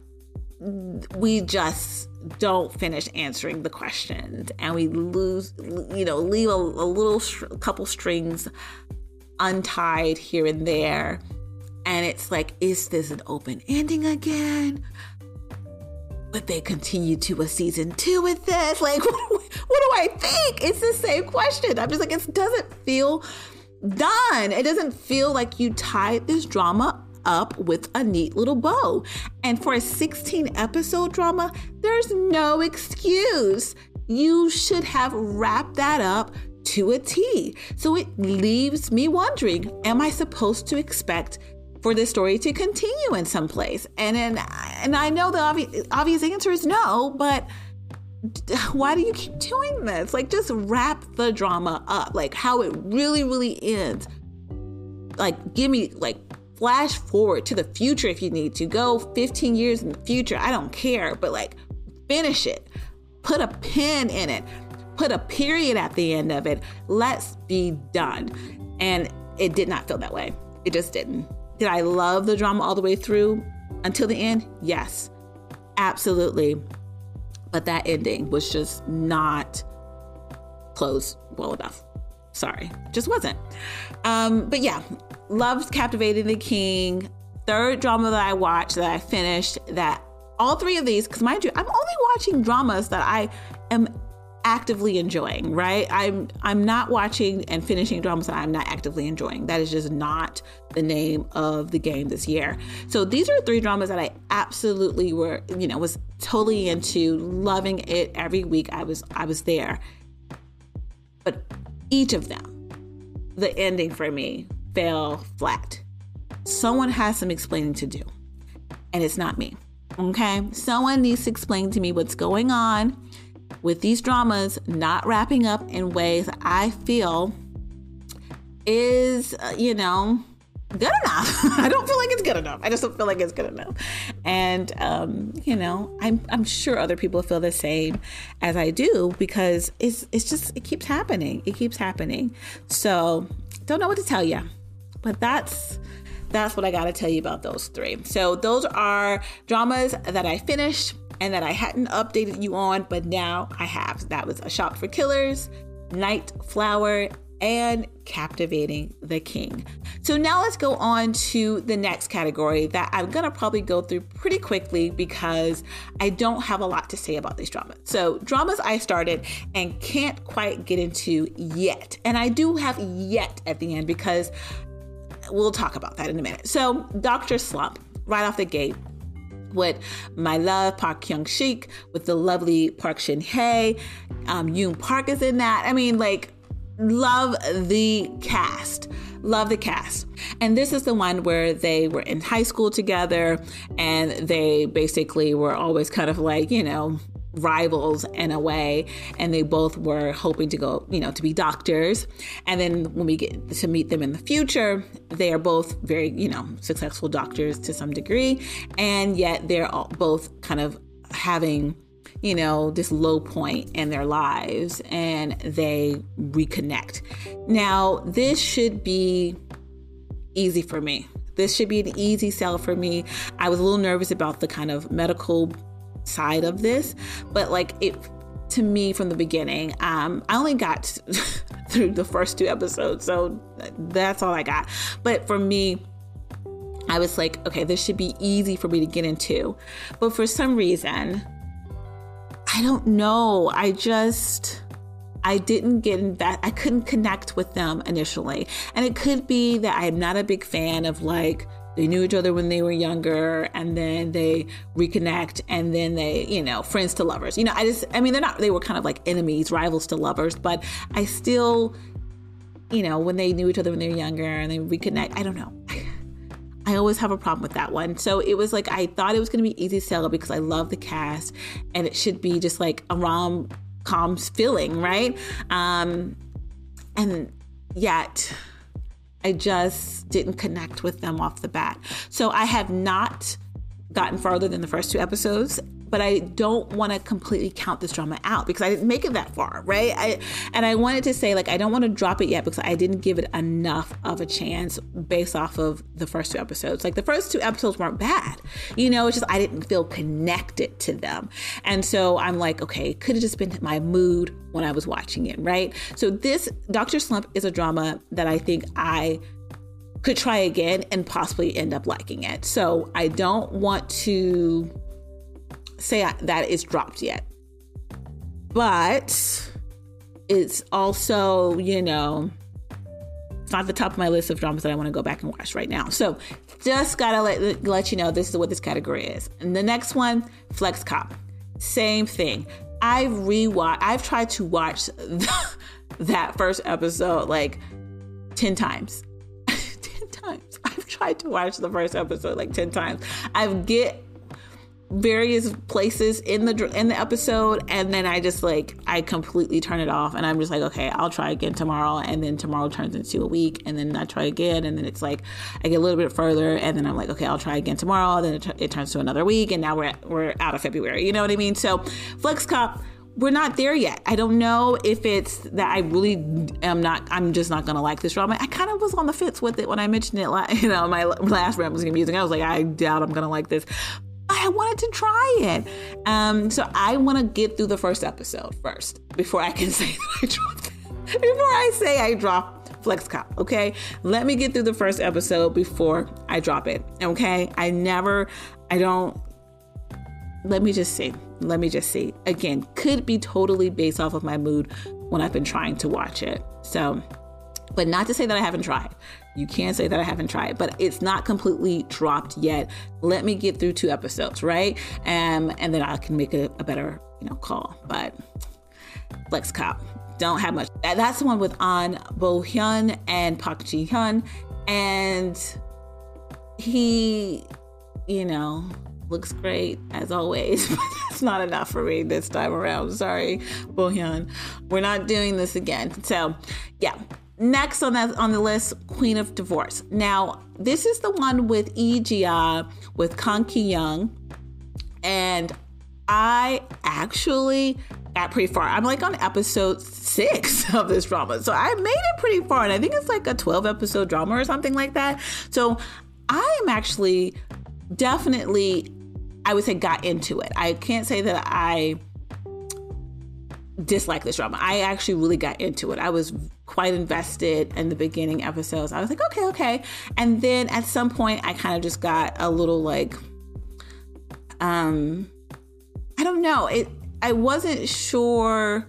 we just don't finish answering the questions and we lose, you know, leave a, a little sh- couple strings untied here and there. And it's like, is this an open ending again? Would they continue to a season two with this? Like, what do, we, what do I think? It's the same question. I'm just like, it doesn't feel done. It doesn't feel like you tied this drama up with a neat little bow. And for a sixteen episode drama, there's no excuse. You should have wrapped that up to a T. So it leaves me wondering, am I supposed to expect for this story to continue in some place? And then, and I know the obvious, obvious answer is no, but why do you keep doing this? Like, just wrap the drama up, like how it really, really ends. Like, give me like flash forward to the future if you need to. Go fifteen years in the future. I don't care, but like finish it. Put a pin in it. Put a period at the end of it. Let's be done. And it did not feel that way. It just didn't. Did I love the drama all the way through until the end? Yes, absolutely. But that ending was just not closed well enough. Sorry, just wasn't. Um, but yeah, loved Captivating the King. Third drama that I watched, that I finished, that all three of these, because mind you, I'm only watching dramas that I am actively enjoying, right? I'm I'm not watching and finishing dramas that I'm not actively enjoying. That is just not the name of the game this year. So these are three dramas that I absolutely were, you know, was totally into, loving it every week. I was I was there. But each of them, the ending for me fell flat. Someone has some explaining to do, and it's not me. Okay? Someone needs to explain to me what's going on with these dramas not wrapping up in ways I feel is, uh, you know, good enough. I don't feel like it's good enough. I just don't feel like it's good enough. And, um, you know, I'm I'm sure other people feel the same as I do, because it's it's just, it keeps happening. It keeps happening. So don't know what to tell you, but that's that's what I got to tell you about those three. So those are dramas that I finished and that I hadn't updated you on, but now I have. That was A Shop for Killers, Night Flower, and Captivating the King. So now let's go on to the next category that I'm gonna probably go through pretty quickly because I don't have a lot to say about these dramas. So dramas I started and can't quite get into yet. And I do have yet at the end because we'll talk about that in a minute. So Doctor Slump, right off the gate, with my love Park Hyung-sik, with the lovely Park Shin-hye, um, Yoon Park is in that. I mean, like, love the cast. Love the cast. And this is the one where they were in high school together and they basically were always kind of like, you know, rivals in a way. And they both were hoping to go, you know, to be doctors. And then when we get to meet them in the future, they are both very, you know, successful doctors to some degree. And yet they're all both kind of having, you know, this low point in their lives, and they reconnect. Now, this should be easy for me. This should be an easy sell for me. I was a little nervous about the kind of medical side of this, but like it, to me from the beginning, um, I only got through the first two episodes, so that's all I got. But for me, I was like, okay, this should be easy for me to get into. But for some reason, I don't know. I just, I didn't get in that. I couldn't connect with them initially. And it could be that I'm not a big fan of like, they knew each other when they were younger and then they reconnect and then they, you know, friends to lovers. You know, I just, I mean, they're not, they were kind of like enemies, rivals to lovers, but I still, you know, when they knew each other when they were younger and they reconnect, I don't know. I always have a problem with that one. So it was like, I thought it was going to be easy sell because I love the cast and it should be just like a rom-com feeling, right? Um, and yet I just didn't connect with them off the bat. So I have not gotten farther than the first two episodes, but I don't want to completely count this drama out because I didn't make it that far, right? I, and I wanted to say, like, I don't want to drop it yet because I didn't give it enough of a chance based off of the first two episodes. Like, the first two episodes weren't bad. You know, it's just I didn't feel connected to them. And so I'm like, okay, it could have just been my mood when I was watching it, right? So this Doctor Slump is a drama that I think I could try again and possibly end up liking it. So I don't want to say that it's dropped yet, but it's also, you know, it's not the top of my list of dramas that I want to go back and watch right now. So just gotta let, let you know this is what this category is. And the next one, Flex Cop, same thing. I've rewatched, I've tried to watch the, that first episode like ten times. ten times. I've tried to watch the first episode like ten times. I get various places in the in the episode, and then I just like I completely turn it off, and I'm just like, okay, I'll try again tomorrow, and then tomorrow turns into a week, and then I try again, and then it's like I get a little bit further, and then I'm like, okay, I'll try again tomorrow, then it, t- it turns to another week, and now we're at, we're out of February, you know what I mean? So Flex Cop, we're not there yet. I don't know if it's that I really am not, I'm just not going to like this drama. I kind of was on the fence with it when I mentioned it, you know, my last Ramblings and Musings. I was like, I doubt I'm going to like this. I wanted to try it. Um, so I want to get through the first episode first before I can say that I dropped it. Before I say I dropped Flex Cop, okay? Let me get through the first episode before I drop it, okay? I never, I don't, let me just see. Let me just see. Again, could be totally based off of my mood when I've been trying to watch it. So, but not to say that I haven't tried. You can't say that I haven't tried, but it's not completely dropped yet. Let me get through two episodes, right? Um, and then I can make a, a better, you know, call. But Flex Cop, don't have much. That, that's the one with An Bo-hyun and Park Ji-hyun, and he, you know, looks great as always, but that's not enough for me this time around. Sorry, Bo-hyun. We're not doing this again. So, yeah. Next on that on the list, Queen of Divorce. Now, this is the one with Lee Ji-ah with Kang Ki-young, and I actually got pretty far. I'm like on episode six of this drama, so I made it pretty far, and I think it's like a twelve episode drama or something like that. So I am actually definitely, I would say, got into it. I can't say that I dislike this drama. I actually really got into it. I was quite invested in the beginning episodes. I was like, okay, okay. And then at some point I kind of just got a little like, um, I don't know. It, I wasn't sure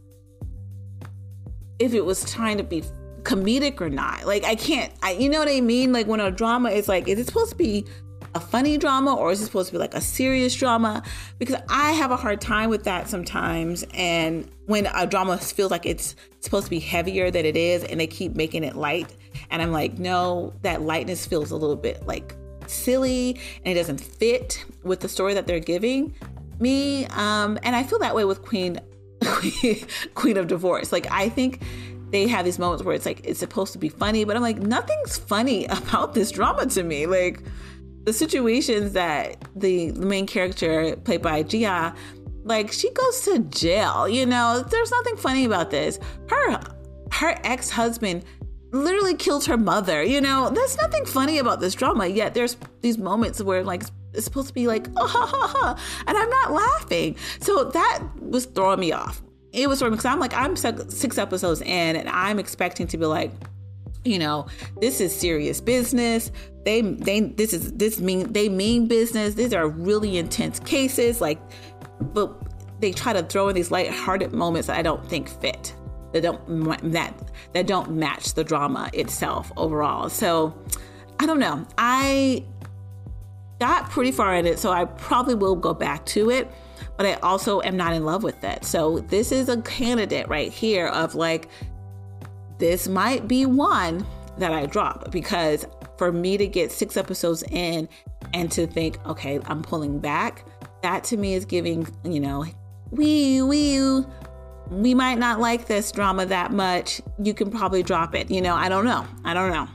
if it was trying to be comedic or not. Like, I can't, I, you know what I mean? Like when a drama is like, is it supposed to be a funny drama or is it supposed to be like a serious drama? Because I have a hard time with that sometimes. And when a drama feels like it's supposed to be heavier than it is and they keep making it light, and I'm like, no, that lightness feels a little bit like silly and it doesn't fit with the story that they're giving me. Um, and I feel that way with Queen, Queen of Divorce. Like, I think they have these moments where it's like, it's supposed to be funny, but I'm like, nothing's funny about this drama to me. Like, the situations that the main character played by Ji-ah, like, she goes to jail, you know, there's nothing funny about this. Her, her ex-husband literally killed her mother, you know, there's nothing funny about this drama, yet there's these moments where like, it's supposed to be like, oh, ha, ha, ha, and I'm not laughing. So that was throwing me off. It was throwing me, because I'm like, I'm six episodes in and I'm expecting to be like, you know, this is serious business. They, they, this is, this mean, they mean business. These are really intense cases. Like, but they try to throw in these lighthearted moments that I don't think fit. That don't, that, that don't match the drama itself overall. So I don't know. I got pretty far in it, so I probably will go back to it, but I also am not in love with it. So this is a candidate right here of like, this might be one that I drop, because for me to get six episodes in and to think, okay, I'm pulling back, that to me is giving, you know, we, we, we might not like this drama that much. You can probably drop it. You know, I don't know. I don't know.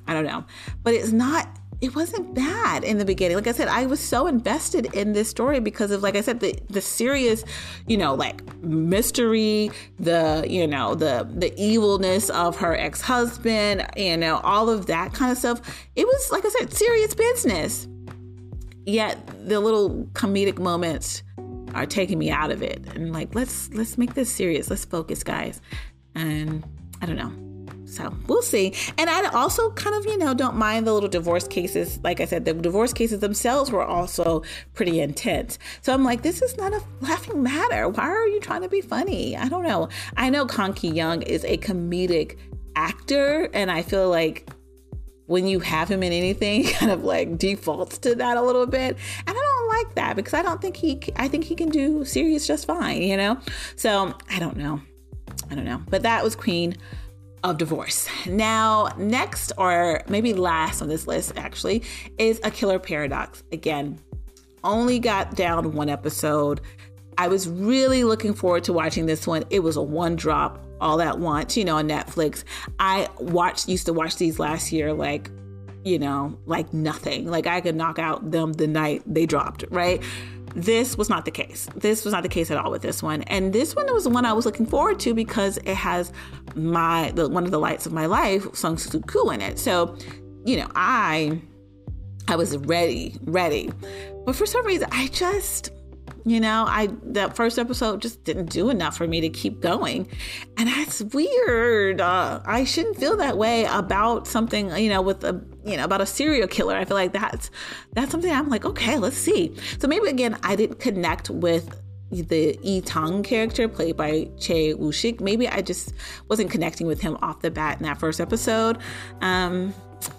I don't know. But it's not, it wasn't bad in the beginning. Like I said, I was so invested in this story because of, like I said, the, the serious, you know, like mystery, the, you know, the, the evilness of her ex-husband, you know, all of that kind of stuff. It was, like I said, serious business. Yet the little comedic moments are taking me out of it. And like, let's, let's make this serious. Let's focus, guys. And I don't know. So we'll see. And I also kind of, you know, don't mind the little divorce cases. Like I said, the divorce cases themselves were also pretty intense. So I'm like, this is not a laughing matter. Why are you trying to be funny? I don't know. I know Kang Ki-young is a comedic actor, and I feel like when you have him in anything, he kind of like defaults to that a little bit. And I don't like that because I don't think he, I think he can do serious just fine, you know? So I don't know. I don't know. But that was Queen of Divorce. Now, next, or maybe last on this list actually, is A Killer Paradox. Again, only got down one episode. I was really looking forward to watching this one. It was a one drop all at once, you know, on Netflix. I watched, used to watch these last year, like, you know, like nothing. Like I could knock out them the night they dropped, right? This was not the case. This was not the case at all with this one. And this one was the one I was looking forward to because it has my, the, one of the lights of my life, Song Soo-koo, in it. So, you know, I, I was ready, ready. But for some reason, I just, you know, I, that first episode just didn't do enough for me to keep going. And that's weird. Uh, I shouldn't feel that way about something, you know, with a, you know, about a serial killer. I feel like that's, that's something I'm like, okay, let's see. So maybe again, I didn't connect with the Lee Tang character played by Chae Woo-shik. Maybe I just wasn't connecting with him off the bat in that first episode. Um,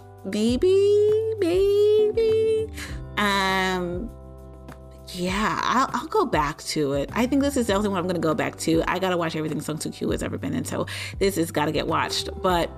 maybe, maybe, um, yeah, I'll, I'll go back to it. I think this is definitely what I'm going to go back to. I got to watch everything Song Soo-kyu has ever been in. So this has got to get watched. But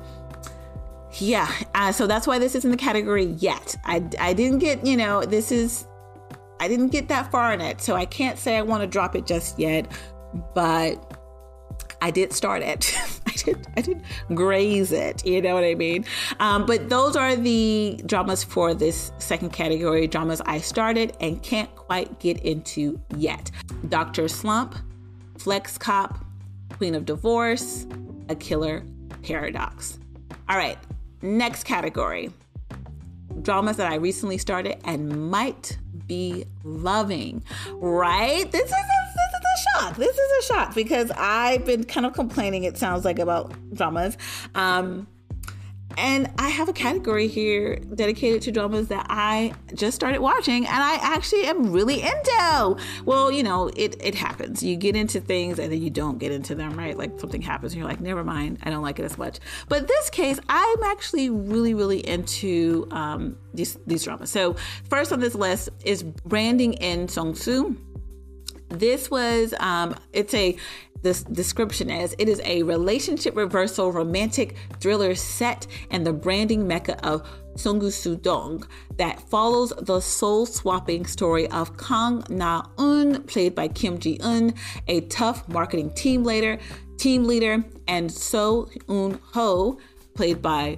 yeah, uh, so that's why this is in the category yet. I, I didn't get, you know, this is, I didn't get that far in it. So I can't say I want to drop it just yet. But I did start it. I did, I did graze it. You know what I mean? Um, but those are the dramas for this second category, dramas I started and can't quite get into yet. Doctor Slump, Flex Cop, Queen of Divorce, A Killer Paradox. All right, next category. Dramas that I recently started and might be loving, right? This is a shock. This is a shock because I've been kind of complaining, it sounds like, about dramas. Um, and I have a category here dedicated to dramas that I just started watching and I actually am really into. Well, you know, it, it happens. You get into things and then you don't get into them, right? Like something happens and you're like, never mind, I don't like it as much. But this case, I'm actually really, really into um, these, these dramas. So first on this list is Branding in Seongsu. This was, um, it's a, this description is, it is a relationship reversal romantic thriller set in the branding mecca of Seongsu-dong that follows the soul-swapping story of Kang Na-eun, played by Kim Ji-eun, a tough marketing team leader, team leader, and So Eun-ho, played by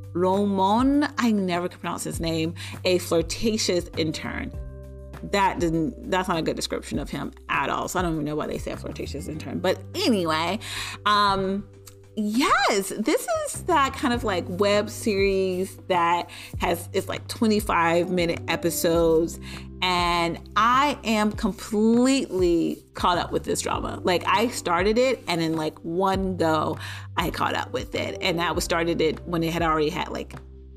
Romon, I never can pronounce his name, a flirtatious intern. That didn't, that's not a good description of him at all. So I don't even know why they say flirtatious intern. But anyway, um, yes, this is that kind of like web series that has, it's like twenty-five minute episodes. And I am completely caught up with this drama. Like I started it and in like one go, I caught up with it. And I was started it when it had already had like,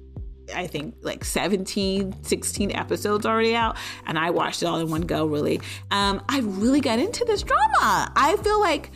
I think like seventeen, sixteen episodes already out. And I watched it all in one go, really. Um, I really got into this drama. I feel like,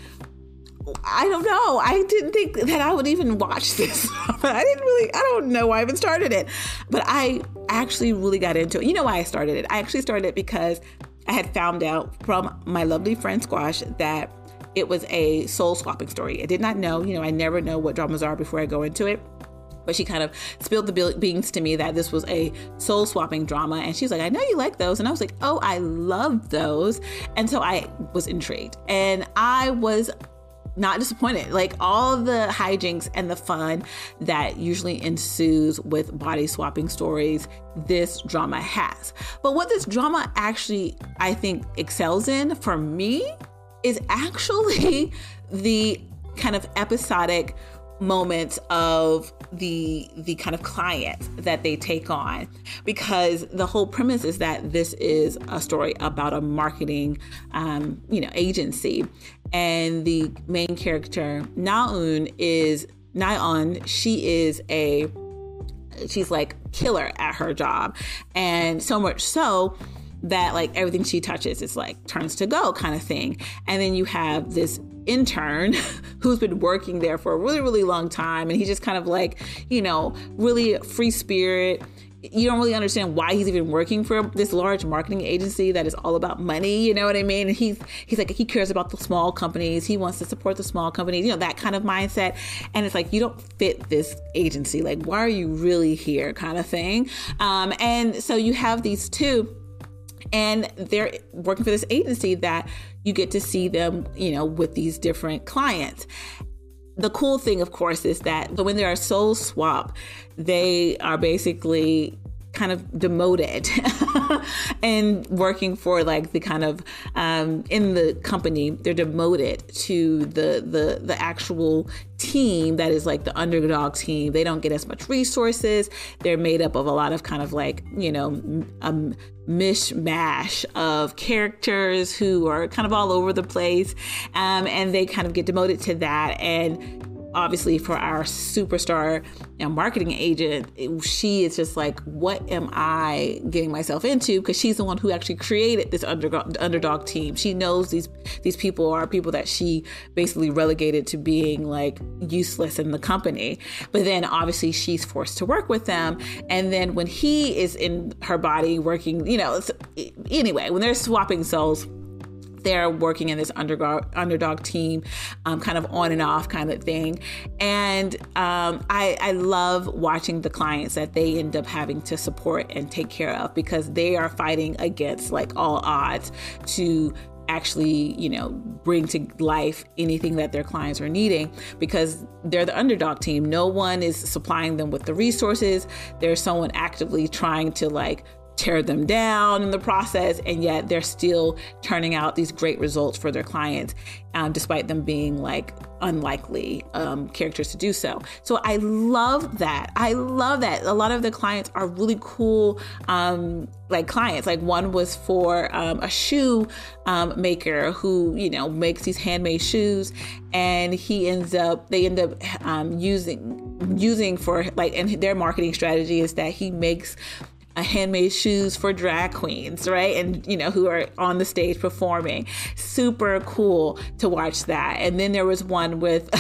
I don't know. I didn't think that I would even watch this. But I didn't really, I don't know why I even started it. But I actually really got into it. You know why I started it? I actually started it because I had found out from my lovely friend Squash that it was a soul swapping story. I did not know, you know, I never know what dramas are before I go into it. But she kind of spilled the beans to me that this was a soul swapping drama. And she's like, I know you like those. And I was like, oh, I love those. And so I was intrigued. And I was not disappointed. Like all the hijinks and the fun that usually ensues with body swapping stories, this drama has. But what this drama actually, I think, excels in for me is actually the kind of episodic moments of the the kind of clients that they take on, because the whole premise is that this is a story about a marketing um, you know agency, and the main character Naeun is Naeun. She is a she's like killer at her job, and so much so that like everything she touches is like turns to gold kind of thing. And then you have this intern who's been working there for a really, really long time. And he's just kind of like, you know, really free spirit. You don't really understand why he's even working for this large marketing agency that is all about money. You know what I mean? And he's, he's like, he cares about the small companies. He wants to support the small companies, you know, that kind of mindset. And it's like, you don't fit this agency. Like, why are you really here kind of thing? Um, and so you have these two, and they're working for this agency that you get to see them, you know, with these different clients. The cool thing, of course, is that when they are soul swap, they are basically kind of demoted and working for like the kind of um, in the company, they're demoted to the the the actual team that is like the underdog team. They don't get as much resources. They're made up of a lot of kind of like, you know, a mishmash of characters who are kind of all over the place. Um, and they kind of get demoted to that. And obviously for our superstar you know, marketing agent, it, she is just like, what am I getting myself into? Because she's the one who actually created this underdog, underdog team. She knows these these people are people that she basically relegated to being like useless in the company. But then obviously she's forced to work with them. And then when he is in her body working, you know, anyway, when they're swapping souls, they're working in this underdog underdog team, um, kind of on and off kind of thing. And um, I, I love watching the clients that they end up having to support and take care of, because they are fighting against like all odds to actually, you know, bring to life anything that their clients are needing, because they're the underdog team. No one is supplying them with the resources. There's someone actively trying to like tear them down in the process, and yet they're still turning out these great results for their clients, um, despite them being like unlikely um, characters to do so. So I love that. I love that. A lot of the clients are really cool, um, like clients. Like one was for um, a shoe um, maker who, you know, makes these handmade shoes, and he ends up, they end up um, using using for like, and their marketing strategy is that he makes a handmade shoes for drag queens, right? And, you know, who are on the stage performing. Super cool to watch that. And then there was one with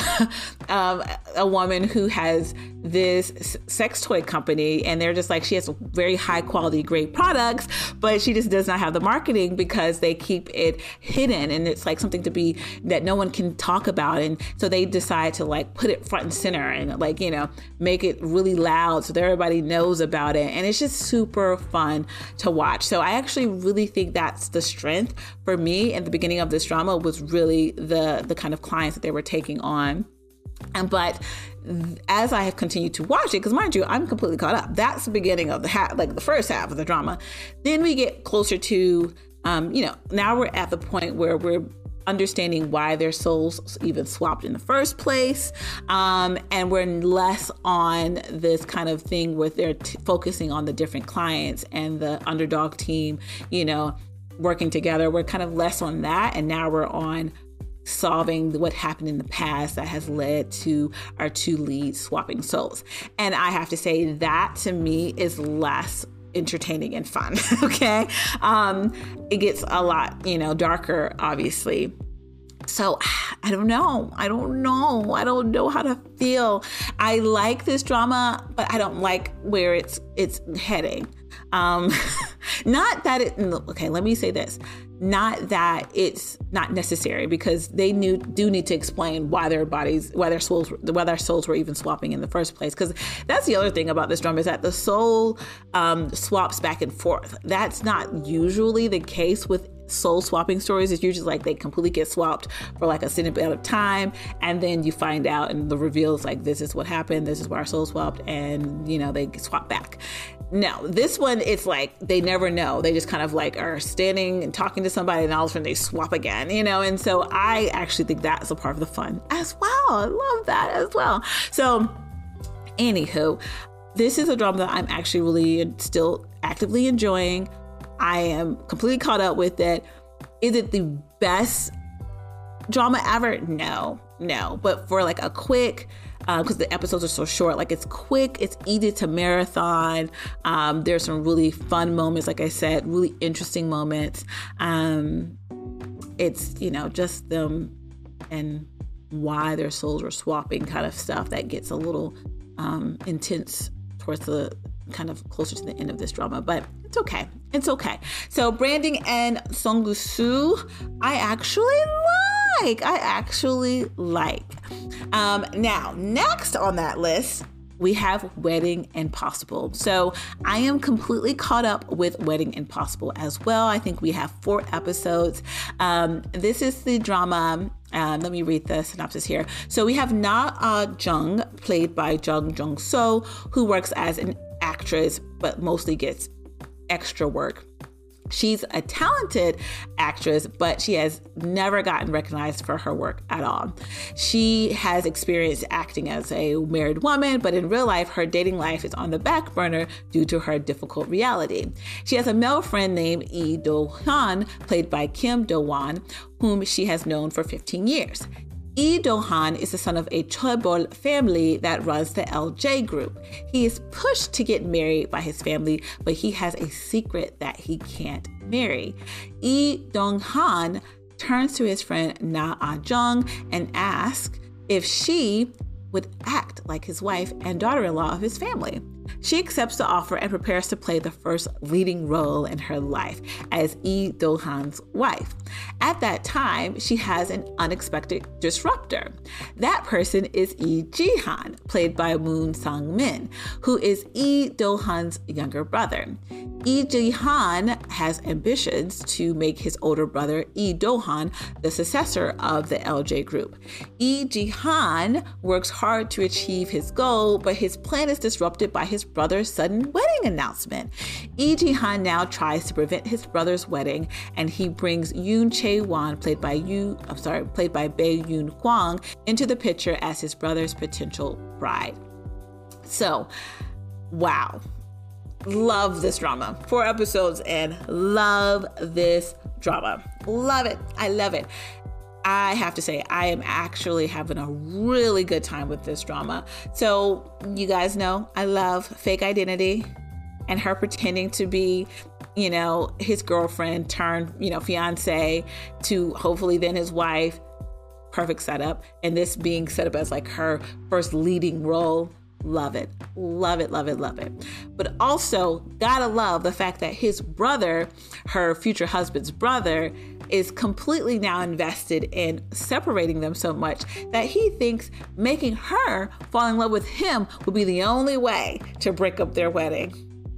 um, a woman who has this sex toy company, and they're just like, she has very high quality, great products, but she just does not have the marketing because they keep it hidden. And it's like something to be that no one can talk about. And so they decide to like put it front and center and like, you know, make it really loud so that everybody knows about it. And it's just super fun to watch. So I actually really think that's the strength for me in the beginning of this drama, was really the, the kind of clients that they were taking on. And but as I have continued to watch it, because mind you, I'm completely caught up. That's the beginning of the half, like the first half of the drama. Then we get closer to, um, you know, now we're at the point where we're understanding why their souls even swapped in the first place. Um, and we're less on this kind of thing where they're t- focusing on the different clients and the underdog team, you know, working together. We're kind of less on that. And now we're on solving what happened in the past that has led to our two leads swapping souls. And I have to say that to me is less entertaining and fun. Okay. Um, it gets a lot, you know, darker, obviously. So I don't know. I don't know. I don't know how to feel. I like this drama, but I don't like where it's, it's heading. Um, not that it, okay, let me say this. Not that it's not necessary, because they knew do need to explain why their bodies, why their souls, why their souls were even swapping in the first place. Because that's the other thing about this drama, is that the soul um, swaps back and forth. That's not usually the case with soul swapping stories. It's usually like they completely get swapped for like a certain amount of time, and then you find out and the reveal is like, this is what happened, this is where our soul swapped, and you know, they swap back. No, this one, it's like they never know. They just kind of like are standing and talking to somebody, and all of a sudden they swap again, you know? And so I actually think that's a part of the fun as well. I love that as well. So anywho, this is a drama that I'm actually really still actively enjoying. I am completely caught up with it. Is it the best drama ever? No, no. But for like a quick, because uh, the episodes are so short, like it's quick, it's easy to marathon. Um, there's some really fun moments, like I said, really interesting moments. Um, it's, you know, just them and why their souls are swapping kind of stuff that gets a little um, intense towards the kind of closer to the end of this drama, but it's okay. It's okay. So Branding and Song-Soo, I actually like. I actually like. Um, now, next on that list, we have Wedding Impossible. So I am completely caught up with Wedding Impossible as well. I think we have four episodes. Um, this is the drama. Um, let me read the synopsis here. So we have Na Ah Jung, played by Jung Jung So, who works as an actress, but mostly gets extra work. She's a talented actress, but she has never gotten recognized for her work at all. She has experience acting as a married woman, but in real life, her dating life is on the back burner due to her difficult reality. She has a male friend named Lee Do-han, played by Kim Do-won, whom she has known for fifteen years. Lee Do-han is the son of a chaebol family that runs the L J group. He is pushed to get married by his family, but he has a secret that he can't marry. Lee Do-han turns to his friend Na Ah Jung and asks if she would act like his wife and daughter-in-law of his family. She accepts the offer and prepares to play the first leading role in her life as Lee Do-han's wife. At that time, she has an unexpected disruptor. That person is Lee Ji-han, played by Moon Sang-min, who is Lee Do-han's younger brother. Lee Ji-han has ambitions to make his older brother Lee Do-han the successor of the L J group. Lee Ji-han works hard to achieve his goal, but his plan is disrupted by his brother's sudden wedding announcement. Lee Ji-han now tries to prevent his brother's wedding, and he brings Yoon Chae-won, played by Yu, I'm sorry, played by Bae Yoon Kwang, into the picture as his brother's potential bride. So, wow. Love this drama. Four episodes and love this drama. Love it. I love it. I have to say, I am actually having a really good time with this drama. So you guys know I love Fake Identity and her pretending to be, you know, his girlfriend turned, you know, fiance to hopefully then his wife. Perfect setup. And this being set up as like her first leading role. Love it. Love it, love it, love it. But also gotta love the fact that his brother, her future husband's brother, is completely now invested in separating them so much that he thinks making her fall in love with him would be the only way to break up their wedding.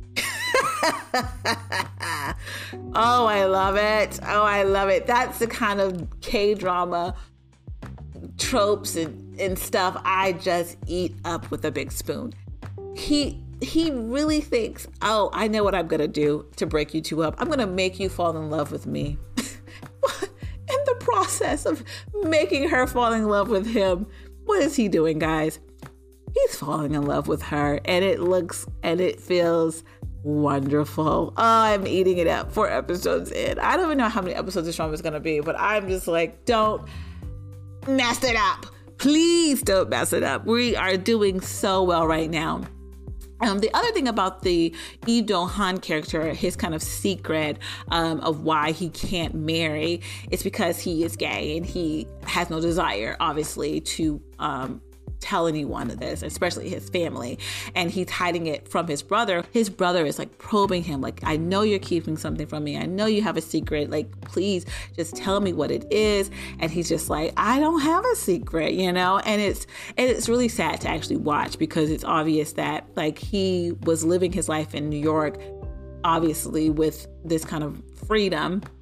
Oh, I love it. Oh, I love it. That's the kind of K-drama tropes and, and stuff I just eat up with a big spoon. He he really thinks, oh, I know what I'm going to do to break you two up. I'm going to make you fall in love with me. In the process of making her fall in love with him, what is he doing, guys? He's falling in love with her, and it looks and it feels wonderful. Oh, I'm eating it up. Four episodes in. I don't even know how many episodes this drama is going to be, but I'm just like, don't mess it up. Please don't mess it up. We are doing so well right now. Um, the other thing about the Lee Do-han character, his kind of secret um, of why he can't marry, is because he is gay and he has no desire, obviously, to um, tell anyone of this, especially his family. And he's hiding it from his brother. His brother is like probing him, like, I know you're keeping something from me. I know you have a secret. Like, please just tell me what it is. And he's just like, I don't have a secret, you know? And it's, and it's really sad to actually watch because it's obvious that like he was living his life in New York, obviously with this kind of freedom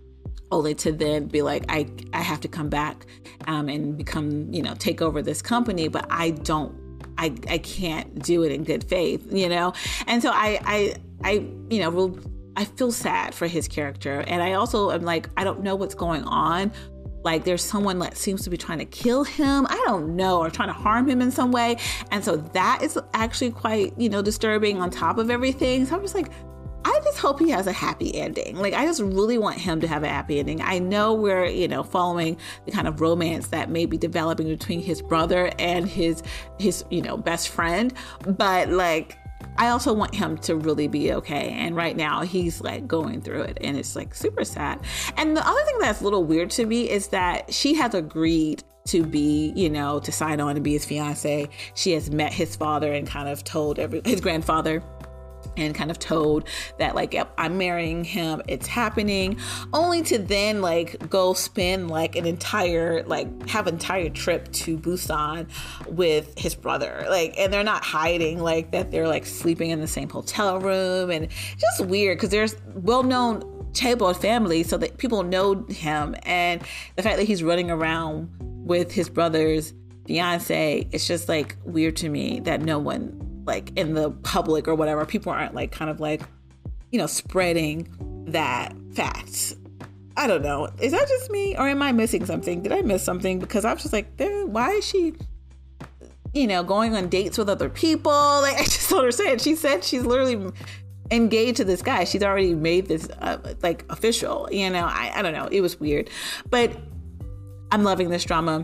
only to then be like, I, I have to come back um, and become, you know, take over this company, but I don't, I, I can't do it in good faith, you know? And so I, I, I, you know, will, I feel sad for his character. And I also am like, I don't know what's going on. Like there's someone that seems to be trying to kill him. I don't know, or trying to harm him in some way. And so that is actually quite, you know, disturbing on top of everything. So I'm just like, I just hope he has a happy ending. Like, I just really want him to have a happy ending. I know we're, you know, following the kind of romance that may be developing between his brother and his, his, you know, best friend. But like, I also want him to really be okay. And right now he's like going through it and it's like super sad. And the other thing that's a little weird to me is that she has agreed to be, you know, to sign on to be his fiance. She has met his father and kind of told every, his grandfather, and kind of told that like, yep, I'm marrying him, it's happening, only to then like go spend like an entire, like have an entire trip to Busan with his brother. Like, and they're not hiding like that they're like sleeping in the same hotel room, and just weird because there's well-known chaebol family, so that people know him, and the fact that he's running around with his brother's fiance, it's just like weird to me that no one like in the public or whatever, people aren't like kind of like, you know, spreading that fact. I don't know. Is that just me, or am I missing something? Did I miss something? Because I was just like, why is she, you know, going on dates with other people? Like, I just don't understand. She said she's literally engaged to this guy. She's already made this uh, like official, you know, I, I don't know. It was weird, but I'm loving this drama.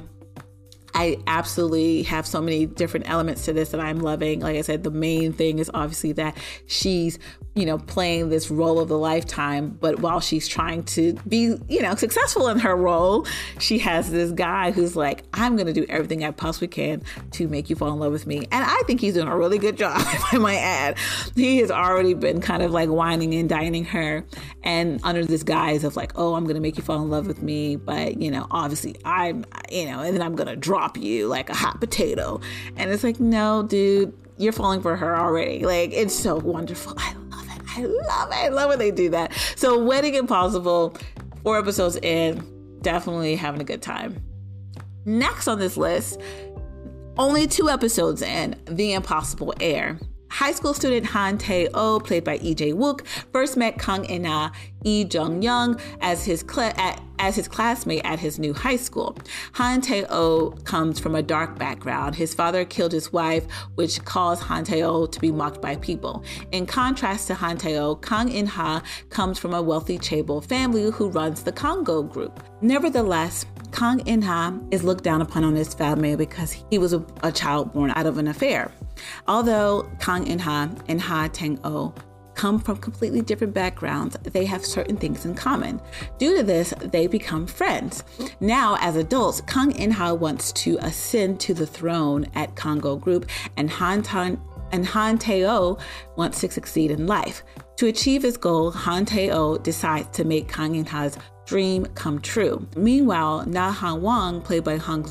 I absolutely have so many different elements to this that I'm loving. Like I said, the main thing is obviously that she's, you know, playing this role of the lifetime, but while she's trying to be, you know, successful in her role, she has this guy who's like, I'm going to do everything I possibly can to make you fall in love with me. And I think he's doing a really good job, if I might add. He has already been kind of like whining and dining her, and under this guise of like, oh, I'm going to make you fall in love with me. But, you know, obviously I'm, you know, and then I'm going to drop you like a hot potato. And it's like, no, dude, you're falling for her already. Like, it's so wonderful. I love it. I love it. I love when they do that. So Wedding Impossible, four episodes in, definitely having a good time. Next on this list, only two episodes in, The Impossible Heir. High school student Han Tae-oh, played by Lee Jae-wook, first met Kang In-ha, Lee Jung-young as his cl- at, as his classmate at his new high school. Han Tae-oh comes from a dark background. His father killed his wife, which caused Han Tae-oh to be mocked by people. In contrast to Han Tae-oh, Kang In-ha comes from a wealthy chaebol family who runs the Congo group. Nevertheless, Kang In-ha is looked down upon on his family because he was a, a child born out of an affair. Although Kang In-ha and Ha Tang-oh come from completely different backgrounds, they have certain things in common. Due to this, they become friends. Now, as adults, Kang In-ha wants to ascend to the throne at Congo Group, and Han Tan and Han Tae-oh wants to succeed in life. To achieve his goal, Han Tae-oh decides to make Kang In-ha's dream come true. Meanwhile, Na Han-wang, played by Hong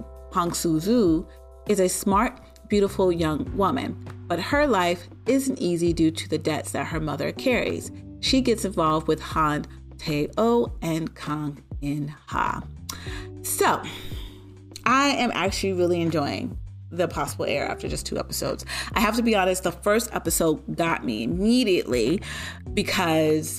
Soo-joo, is a smart, beautiful young woman, but her life isn't easy due to the debts that her mother carries. She gets involved with Han Tae-oh and Kang In-ha. So, I am actually really enjoying The Impossible Heir after just two episodes. I have to be honest, the first episode got me immediately because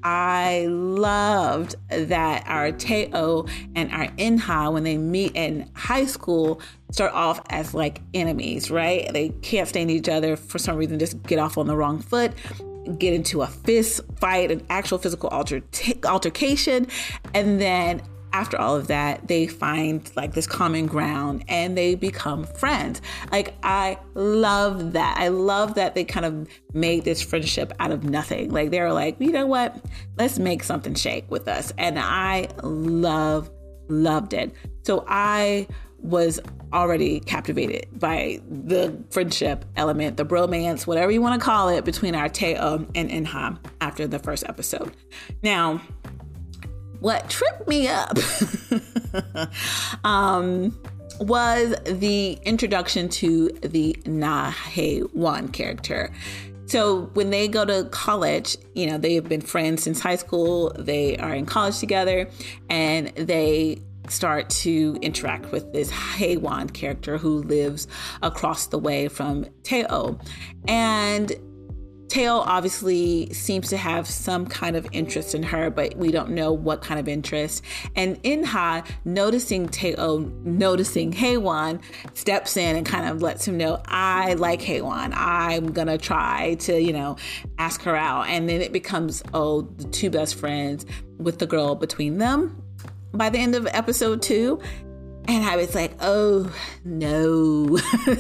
I loved that our Tae-oh and our In-ha, when they meet in high school, start off as like enemies, right? They can't stand each other for some reason, just get off on the wrong foot, get into a fist fight, an actual physical alter- altercation. And then after all of that, they find like this common ground and they become friends. Like, I love that. I love that they kind of made this friendship out of nothing. Like, they were like, you know what? Let's make something shake with us. And I love, loved it. So I was already captivated by the friendship element, the bromance, whatever you want to call it, between our Tae-oh and In-ha after the first episode. Now, what tripped me up um, was the introduction to the Na Hae-won character. So when they go to college, you know, they have been friends since high school. They are in college together, and they start to interact with this Haewon character who lives across the way from Tae-oh. And Tae-oh obviously seems to have some kind of interest in her, but we don't know what kind of interest. And In-ha, noticing Tae-oh, noticing Haewon, steps in and kind of lets him know, I like Haewon. I'm going to try to, you know, ask her out. And then it becomes, oh, the two best friends with the girl between them by the end of episode two. And I was like, oh, no,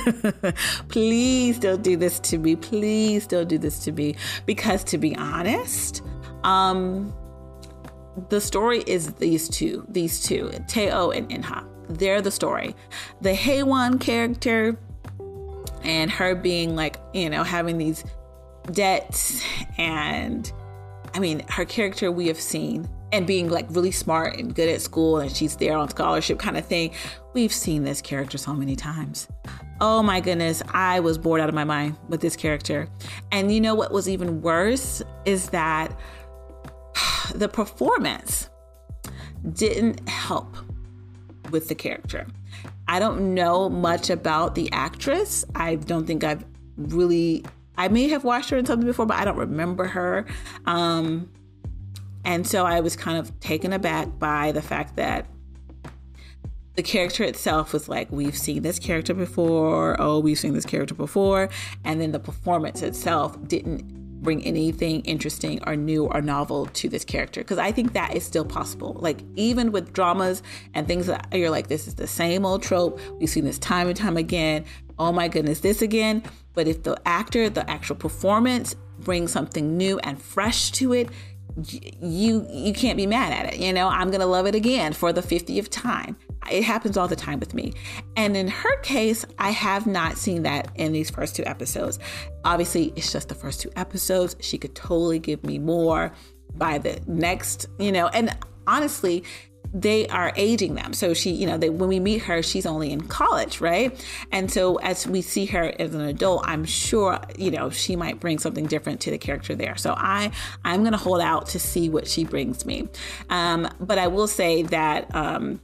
please don't do this to me. Please don't do this to me. Because to be honest, um, the story is these two, these two, Tae-oh and In-ha. They're the story. The Haewon character and her being like, you know, having these debts, and I mean, her character we have seen, and being like really smart and good at school, and she's there on scholarship kind of thing. We've seen this character so many times. Oh my goodness, I was bored out of my mind with this character. And you know what was even worse is that the performance didn't help with the character. I don't know much about the actress. I don't think I've really, I may have watched her in something before, but I don't remember her. Um, And so I was kind of taken aback by the fact that the character itself was like, we've seen this character before. Oh, we've seen this character before. And then the performance itself didn't bring anything interesting or new or novel to this character. Because I think that is still possible. Like, even with dramas and things that you're like, this is the same old trope. We've seen this time and time again. Oh my goodness, this again. But if the actor, the actual performance brings something new and fresh to it, you you can't be mad at it. You know, I'm gonna love it again for the fiftieth time. It happens all the time with me. And in her case, I have not seen that in these first two episodes. Obviously, it's just the first two episodes. She could totally give me more by the next, you know, and honestly, they are aging them. So she, you know, they, when we meet her, she's only in college, right? And so as we see her as an adult, I'm sure, you know, she might bring something different to the character there. So I, I'm going to hold out to see what she brings me. Um, but I will say that, um,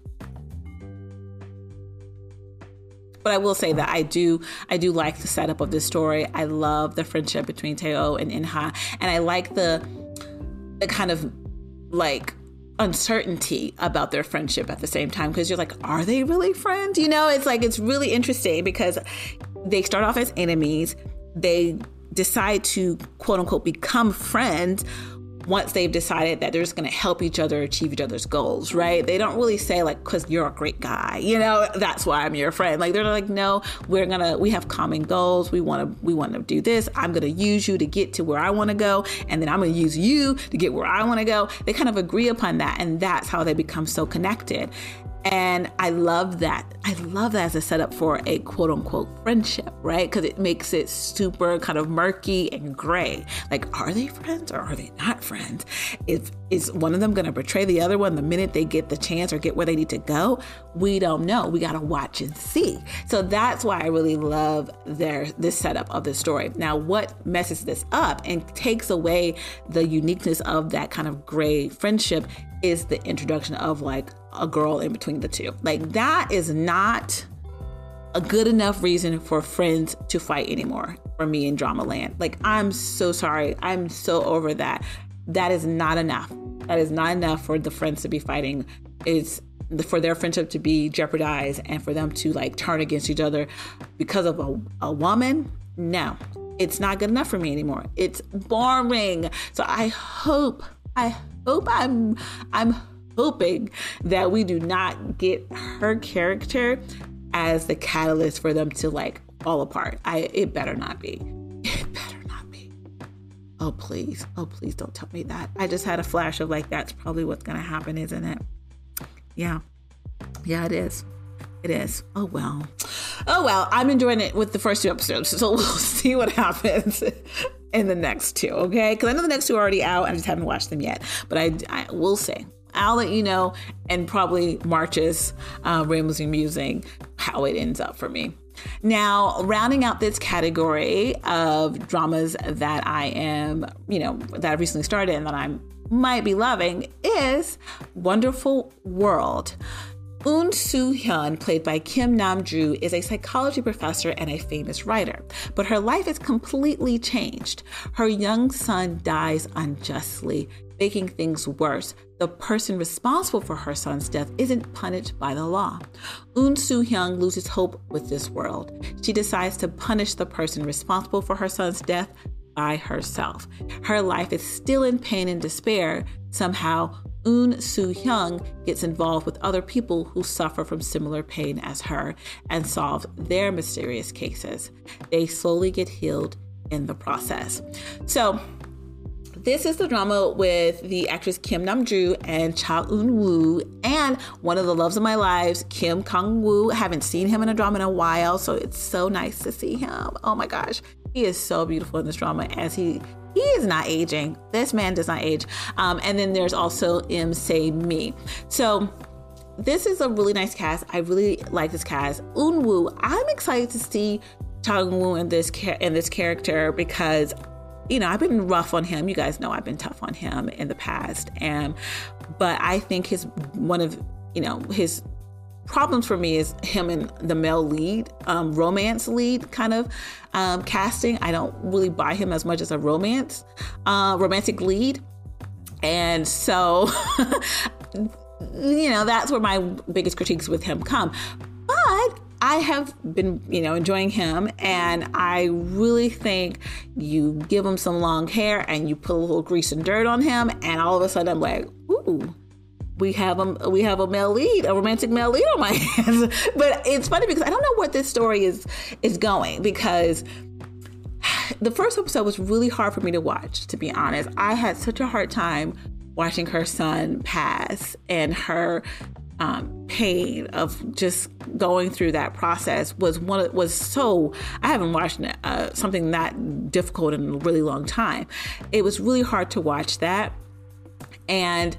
But I will say that I do, I do like the setup of this story. I love the friendship between Tae-oh and In-ha, and I like the, the kind of like uncertainty about their friendship at the same time, because you're like, are they really friends? You know, it's like, it's really interesting because they start off as enemies. They decide to quote unquote become friends once they've decided that they're just going to help each other achieve each other's goals, right? They don't really say like, because you're a great guy, you know, that's why I'm your friend. Like, they're like, no, we're going to, we have common goals. We want to, we want to do this. I'm going to use you to get to where I want to go. And then I'm going to use you to get where I want to go. They kind of agree upon that. And that's how they become so connected. And I love that. I love that as a setup for a quote unquote friendship, right? Because it makes it super kind of murky and gray. Like, are they friends or are they not friends? Is, is one of them going to betray the other one the minute they get the chance or get where they need to go? We don't know. We got to watch and see. So that's why I really love their this setup of the story. Now, what messes this up and takes away the uniqueness of that kind of gray friendship is the introduction of like a girl in between the two. Like, that is not a good enough reason for friends to fight anymore for me in Drama Land. Like, I'm so sorry. I'm so over that. That is not enough. That is not enough for the friends to be fighting. It's for their friendship to be jeopardized and for them to like turn against each other because of a, a woman. No, it's not good enough for me anymore. It's boring. So I hope, I hope I'm, I'm hoping that we do not get her character as the catalyst for them to like fall apart. I, it better not be. It better not be. Oh, please. Oh, please don't tell me that. I just had a flash of like, that's probably what's going to happen, isn't it? Yeah. Yeah, it is. It is. Oh, well. Oh, well, I'm enjoying it with the first two episodes. So we'll see what happens in the next two. Okay. Cause I know the next two are already out. I just haven't watched them yet, but I, I will say, I'll let you know, and probably March's uh, Rambling Musing how it ends up for me. Now, rounding out this category of dramas that I am, you know, that I recently started and that I might be loving is Wonderful World. Eun Soo-hyun, played by Kim Nam-joo, is a psychology professor and a famous writer, but her life is completely changed. Her young son dies unjustly, making things worse. The person responsible for her son's death isn't punished by the law. Eun Soo-hyun loses hope with this world. She decides to punish the person responsible for her son's death by herself. Her life is still in pain and despair. Somehow, Eun Soo-hyun gets involved with other people who suffer from similar pain as her and solves their mysterious cases. They slowly get healed in the process. So, this is the drama with the actress Kim Nam-joo and Cha Eun-woo, and one of the loves of my lives, Kim Kang-woo. Haven't seen him in a drama in a while, so it's so nice to see him. Oh my gosh, he is so beautiful in this drama, as he he is not aging. This man does not age. Um, and then there's also Im Se-mi. So this is a really nice cast. I really like this cast. Eun-woo, I'm excited to see Cha Eun-woo in this in this character because, you know, I've been rough on him. You guys know I've been tough on him in the past. And, but I think his, one of, you know, his problems for me is him in the male lead, um, romance lead kind of um, casting. I don't really buy him as much as a romance, uh, romantic lead. And so, you know, that's where my biggest critiques with him come. But I have been, you know, enjoying him, and I really think you give him some long hair and you put a little grease and dirt on him, and all of a sudden I'm like, ooh, we have a we have a male lead, a romantic male lead on my hands. But it's funny because I don't know what this story is is going, because the first episode was really hard for me to watch, to be honest. I had such a hard time watching her son pass and her Um, pain of just going through that process was one of, was so, I haven't watched uh, something that difficult in a really long time. It was really hard to watch that. And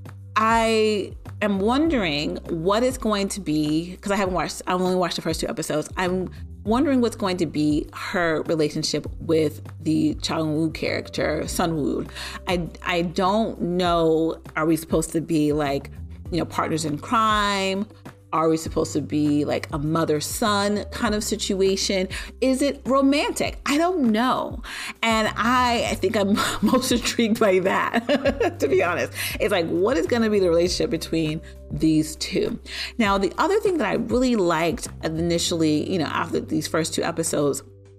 I am wondering what it's going to be, because I haven't watched, I've only watched the first two episodes. I'm wondering what's going to be her relationship with the Cha Eun-woo character, Sun-woo. I, I don't know, are we supposed to be like, you know, partners in crime? Are we supposed to be like a mother-son kind of situation? Is it romantic? I don't know. And I, I think I'm most intrigued by that, to be honest. It's like, what is going to be the relationship between these two? Now, the other thing that I really liked initially, you know, after these first two episodes,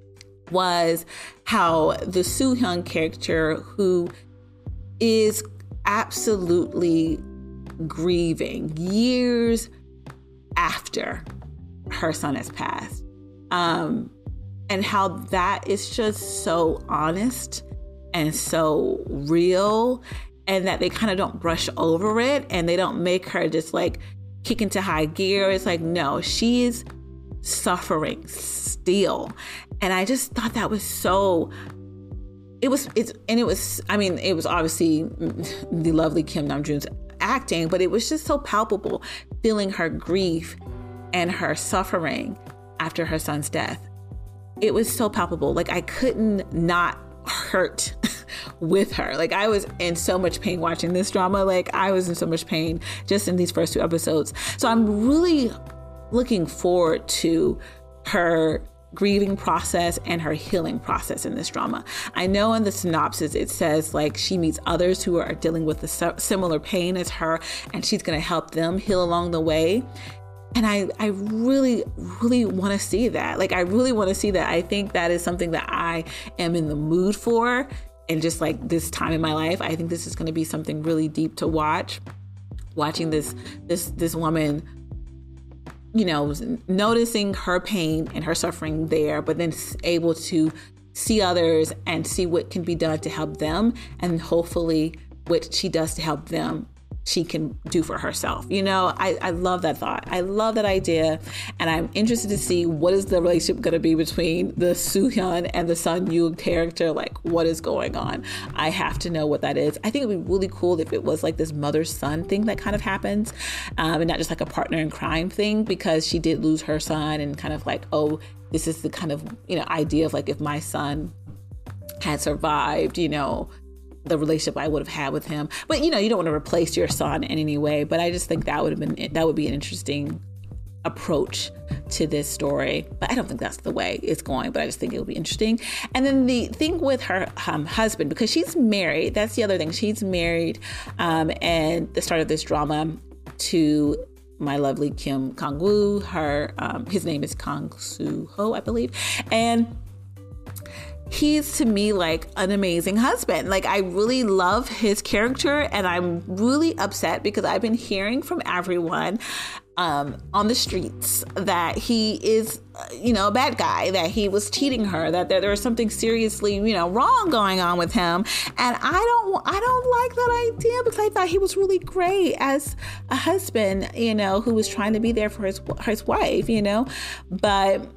was how the Soo-hyun character, who is absolutely grieving years after her son has passed, um, and how that is just so honest and so real, and that they kind of don't brush over it and they don't make her just like kick into high gear. It's like, no, she is suffering still. And I just thought that was so, it was, it's, and it was, I mean, it was obviously the lovely Kim Nam-joo's acting, but it was just so palpable, feeling her grief and her suffering after her son's death. It was so palpable. Like, I couldn't not hurt with her. Like, I was in so much pain watching this drama. Like, I was in so much pain just in these first two episodes. So I'm really looking forward to her grieving process and her healing process in this drama. I know in the synopsis it says like she meets others who are dealing with the similar pain as her, and she's going to help them heal along the way. And I, I really, really want to see that. Like, I really want to see that. I think that is something that I am in the mood for. And just like this time in my life, I think this is going to be something really deep to watch. Watching this, this, this woman, you know, noticing her pain and her suffering there, but then able to see others and see what can be done to help them. And hopefully what she does to help them, she can do for herself. You know, I, I love that thought. I love that idea. And I'm interested to see what is the relationship going to be between the Soo-hyun and the Sun-woo character. Like, what is going on. I have to know what that is. I think it'd be really cool if it was like this mother-son thing that kind of happens, um, and not just like a partner in crime thing, because she did lose her son, and kind of like, oh, this is the kind of, you know, idea of like, if my son had survived, you know, the relationship I would have had with him. But, you know, you don't want to replace your son in any way. But I just think that would have been, that would be an interesting approach to this story. But I don't think that's the way it's going, but I just think it would be interesting. And then the thing with her um, husband, because she's married, that's the other thing. She's married, um, and the start of this drama to my lovely Kim Kang-woo. Her, um, his name is Kang Soo-ho, I believe. And he's, to me, like an amazing husband. Like, I really love his character, and I'm really upset because I've been hearing from everyone um, on the streets that he is, you know, a bad guy, that he was cheating her, that there, there was something seriously, you know, wrong going on with him. And I don't, I don't like that idea, because I thought he was really great as a husband, you know, who was trying to be there for his, his wife, you know, but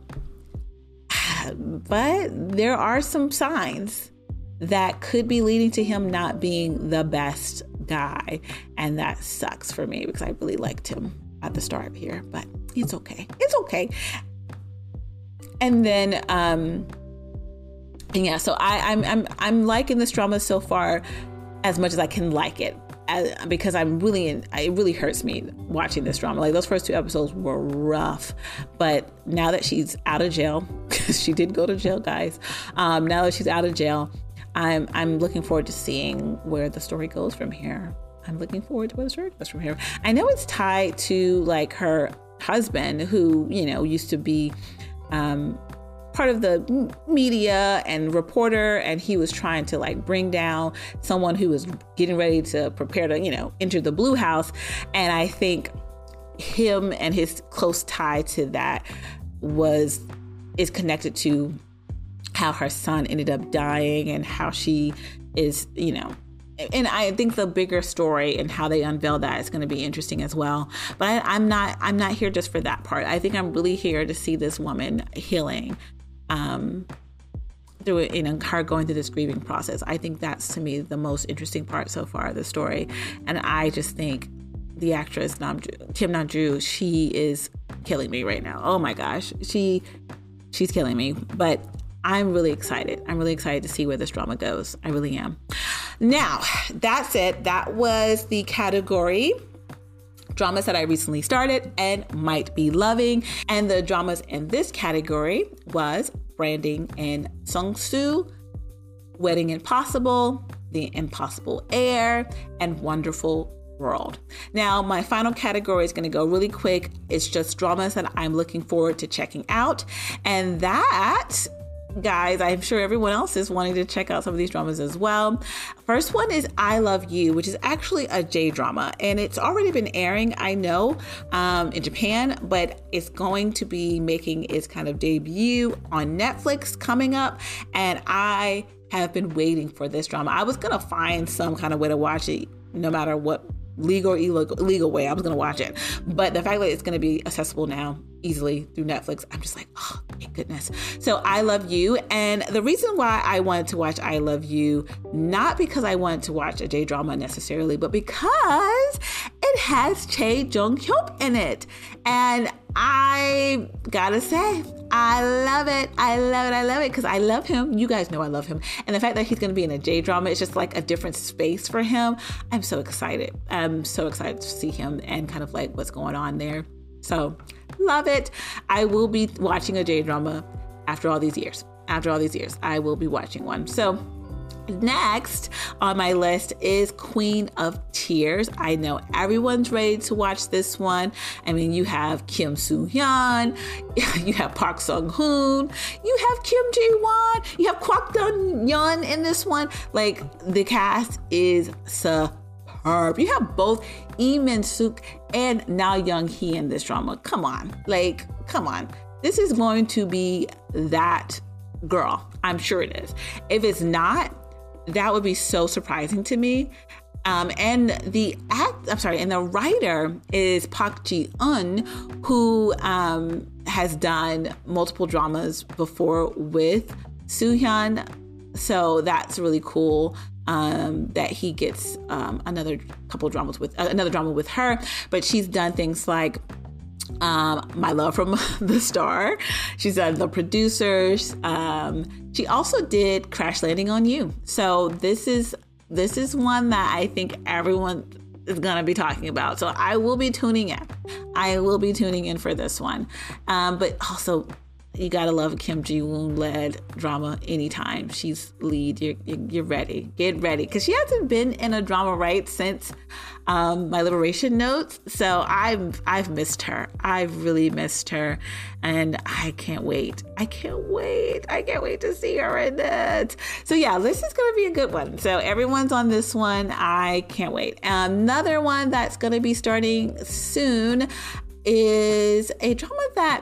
But there are some signs that could be leading to him not being the best guy. And that sucks for me, because I really liked him at the start here, but it's okay. It's okay. And then, um, and yeah, so I, I'm, I'm, I'm liking this drama so far as much as I can like it. As, because I'm really, in, it really hurts me watching this drama. Like, those first two episodes were rough, but now that she's out of jail, because she did go to jail, guys. Um, now that she's out of jail, I'm I'm looking forward to seeing where the story goes from here. I'm looking forward to where the story goes from here. I know it's tied to like her husband, who, you know, used to be um, part of the media and reporter, and he was trying to like bring down someone who was getting ready to prepare to, you know, enter the Blue House. And I think him and his close tie to that was is connected to how her son ended up dying, and how she is, you know, and I think the bigger story and how they unveil that is going to be interesting as well. But I, I'm not I'm not here just for that part. I think I'm really here to see this woman healing um, through it, you know, her going through this grieving process. I think that's, to me, the most interesting part so far of the story. And I just think the actress Namju, Kim Namju, she is killing me right now. Oh my gosh, she she's killing me. But I'm really excited. I'm really excited to see where this drama goes. I really am. Now, that's it. That was the category dramas that I recently started and might be loving. And the dramas in this category was Branding and Seongsu, Wedding Impossible, The Impossible Heir, and Wonderful World. Now, my final category is going to go really quick. It's just dramas that I'm looking forward to checking out. And that, guys, I'm sure everyone else is wanting to check out some of these dramas as well. First one is I Love You, which is actually a J-drama, and it's already been airing, I know, um, in Japan, but it's going to be making its kind of debut on Netflix coming up, and I have been waiting for this drama. I was going to find some kind of way to watch it, no matter what legal or illegal, illegal way I was going to watch it. But the fact that it's going to be accessible now easily through Netflix, I'm just like, oh, thank goodness. So I Love You. And the reason why I wanted to watch I Love You, not because I wanted to watch a J-drama necessarily, but because it has Chae Jung-hyuk in it. And I gotta say, I love it. I love it. I love it because I love him. You guys know I love him. And the fact that he's going to be in a J-drama is just like a different space for him. I'm so excited. I'm so excited to see him and kind of like what's going on there. So love it. I will be watching a J-drama after all these years. After all these years, I will be watching one. So next on my list is Queen of Tears. I know everyone's ready to watch this one. I mean, you have Kim Soo-hyun, you have Park Sung-hoon, you have Kim Ji-won, you have Kwak Dun-yeon in this one. Like, the cast is superb. You have both Lee Min-suk and Na Young-hee in this drama. Come on, like, come on. This is going to be that girl. I'm sure it is. If it's not, that would be so surprising to me. Um, and the act, I'm sorry, and the writer is Park Ji-eun, who um, has done multiple dramas before with Soo-hyun. So that's really cool. Um, that he gets um, another couple dramas with uh, another drama with her, but she's done things like um, My Love from the Star. She's done The Producers. Um, she also did Crash Landing on You. So this is this is one that I think everyone is gonna be talking about. So I will be tuning in. I will be tuning in for this one. Um, but also, you gotta love a Kim Ji-woon led drama anytime. She's lead. You're, you're ready. Get ready. Because she hasn't been in a drama, right, since um, My Liberation Notes. So I've, I've missed her. I've really missed her. And I can't wait. I can't wait. I can't wait to see her in it. So yeah, this is going to be a good one. So everyone's on this one. I can't wait. Another one that's going to be starting soon is a drama that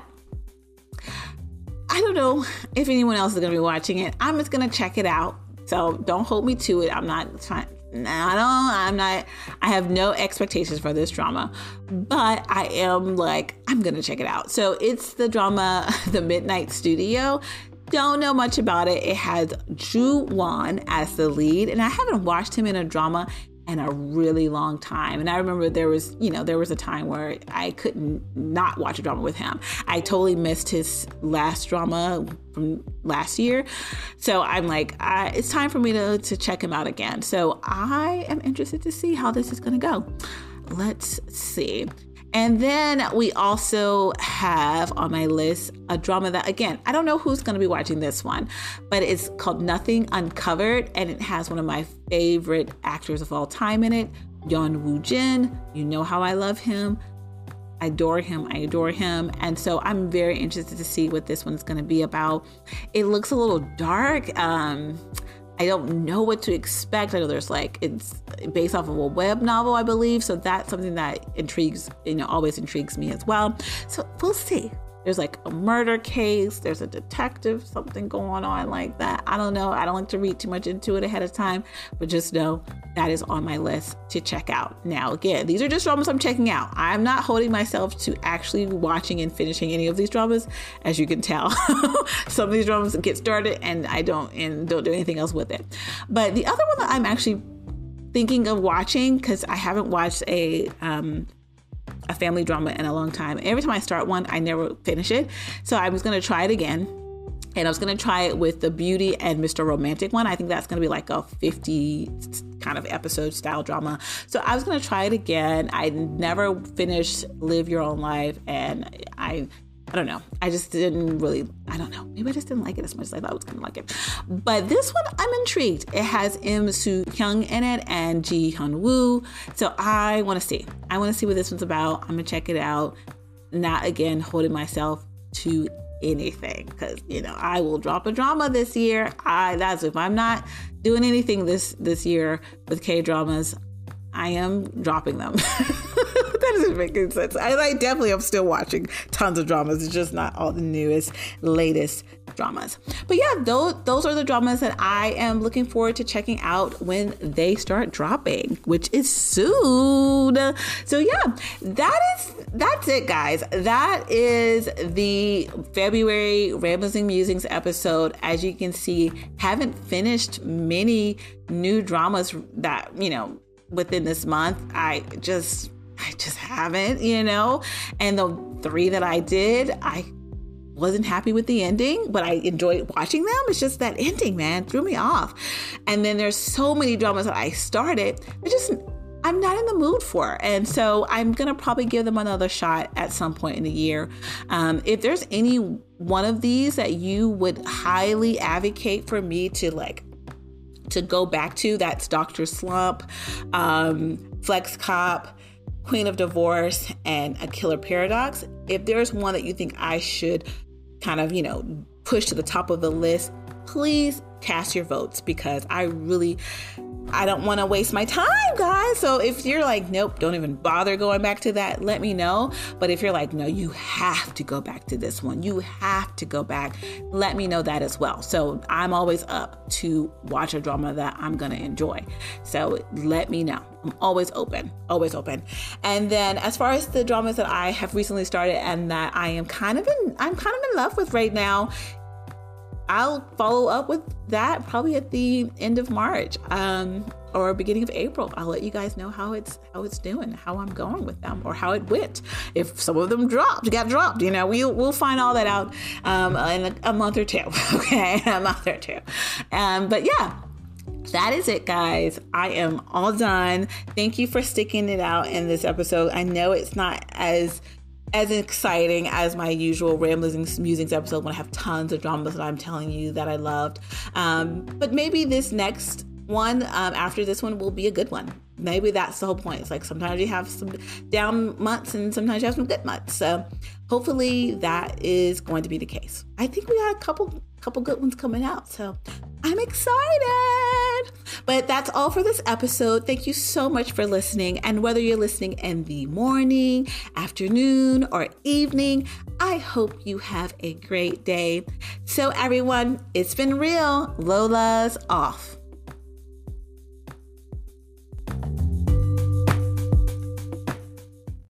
I don't know if anyone else is going to be watching it. I'm just going to check it out. So don't hold me to it. I'm not trying. No, I don't, I'm not, I have no expectations for this drama, but I am like, I'm going to check it out. So it's the drama, The Midnight Studio. Don't know much about it. It has Ju Won as the lead, and I haven't watched him in a drama in a really long time. And I remember there was, you know, there was a time where I couldn't not watch a drama with him. I totally missed his last drama from last year. So I'm like, I, it's time for me to, to check him out again. So I am interested to see how this is going to go. Let's see. And then we also have on my list a drama that, again, I don't know who's going to be watching this one, but it's called Nothing Uncovered, and it has one of my favorite actors of all time in it, Yeon Woo Jin. You know how I love him. I adore him. I adore him. And so I'm very interested to see what this one's going to be about. It looks a little dark. Um, I don't know what to expect. I know there's like, it's based off of a web novel, I believe. So that's something that intrigues, you know, always intrigues me as well. So we'll see. There's like a murder case. There's a detective, something going on like that. I don't know. I don't like to read too much into it ahead of time, but just know that is on my list to check out. Now, again, these are just dramas I'm checking out. I'm not holding myself to actually watching and finishing any of these dramas, as you can tell. Some of these dramas get started and I don't, and don't do anything else with it. But the other one that I'm actually thinking of watching, because I haven't watched a, um, a family drama in a long time. Every time I start one, I never finish it. So I was going to try it again. And I was going to try it with the Beauty and Mister Romantic one. I think that's going to be like a fifty kind of episode style drama. So I was going to try it again. I never finished Live Your Own Life. And I, I don't know. I just didn't really, I don't know. Maybe I just didn't like it as much as I thought I was going to like it. But this one, I'm intrigued. It has Im Soo Hyung in it and Ji Hyun Woo. So I want to see. I want to see what this one's about. I'm going to check it out. Not, again, holding myself to anything, because, you know, I will drop a drama this year. I that's if I'm not doing anything this this year with K-dramas, I am dropping them. That doesn't make any sense. I, I definitely am still watching tons of dramas. It's just not all the newest, latest dramas. But yeah, those those are the dramas that I am looking forward to checking out when they start dropping, which is soon. So yeah, that is that's it, guys. That is the February Ramblings and Musings episode. As you can see, haven't finished many new dramas that, you know, within this month. I just I just haven't, you know, and the three that I did, I wasn't happy with the ending, but I enjoyed watching them. It's just that ending, man, threw me off. And then there's so many dramas that I started, I just, I'm not in the mood for. And so I'm going to probably give them another shot at some point in the year. Um, if there's any one of these that you would highly advocate for me to like, to go back to, that's Doctor Slump, um, Flex Cop, Queen of Divorce, and A Killer Paradox. If there's one that you think I should kind of, you know, push to the top of the list, please cast your votes, because I really, I don't want to waste my time, guys. So if you're like, nope, don't even bother going back to that, let me know. But if you're like, no, you have to go back to this one, you have to go back, let me know that as well. So I'm always up to watch a drama that I'm going to enjoy. So let me know. I'm always open, always open. And then as far as the dramas that I have recently started and that I am kind of in, I'm kind of in love with right now, I'll follow up with that probably at the end of March um, or beginning of April. I'll let you guys know how it's how it's doing, how I'm going with them, or how it went. If some of them dropped, got dropped, you know, we'll we'll find all that out um, in a, a month or two. Okay, a month or two. Um, but yeah. That is it, guys. I am all done. Thank you for sticking it out in this episode. I know it's not as as exciting as my usual ramblings musings episode when I have tons of dramas that I'm telling you that I loved. Um, but maybe this next one um, after this one will be a good one. Maybe that's the whole point. It's like sometimes you have some down months and sometimes you have some good months. So hopefully that is going to be the case. I think we got a couple couple good ones coming out. So I'm excited. But that's all for this episode. Thank you so much for listening. And whether you're listening in the morning, afternoon, or evening, I hope you have a great day. So everyone, it's been real. Lola's off.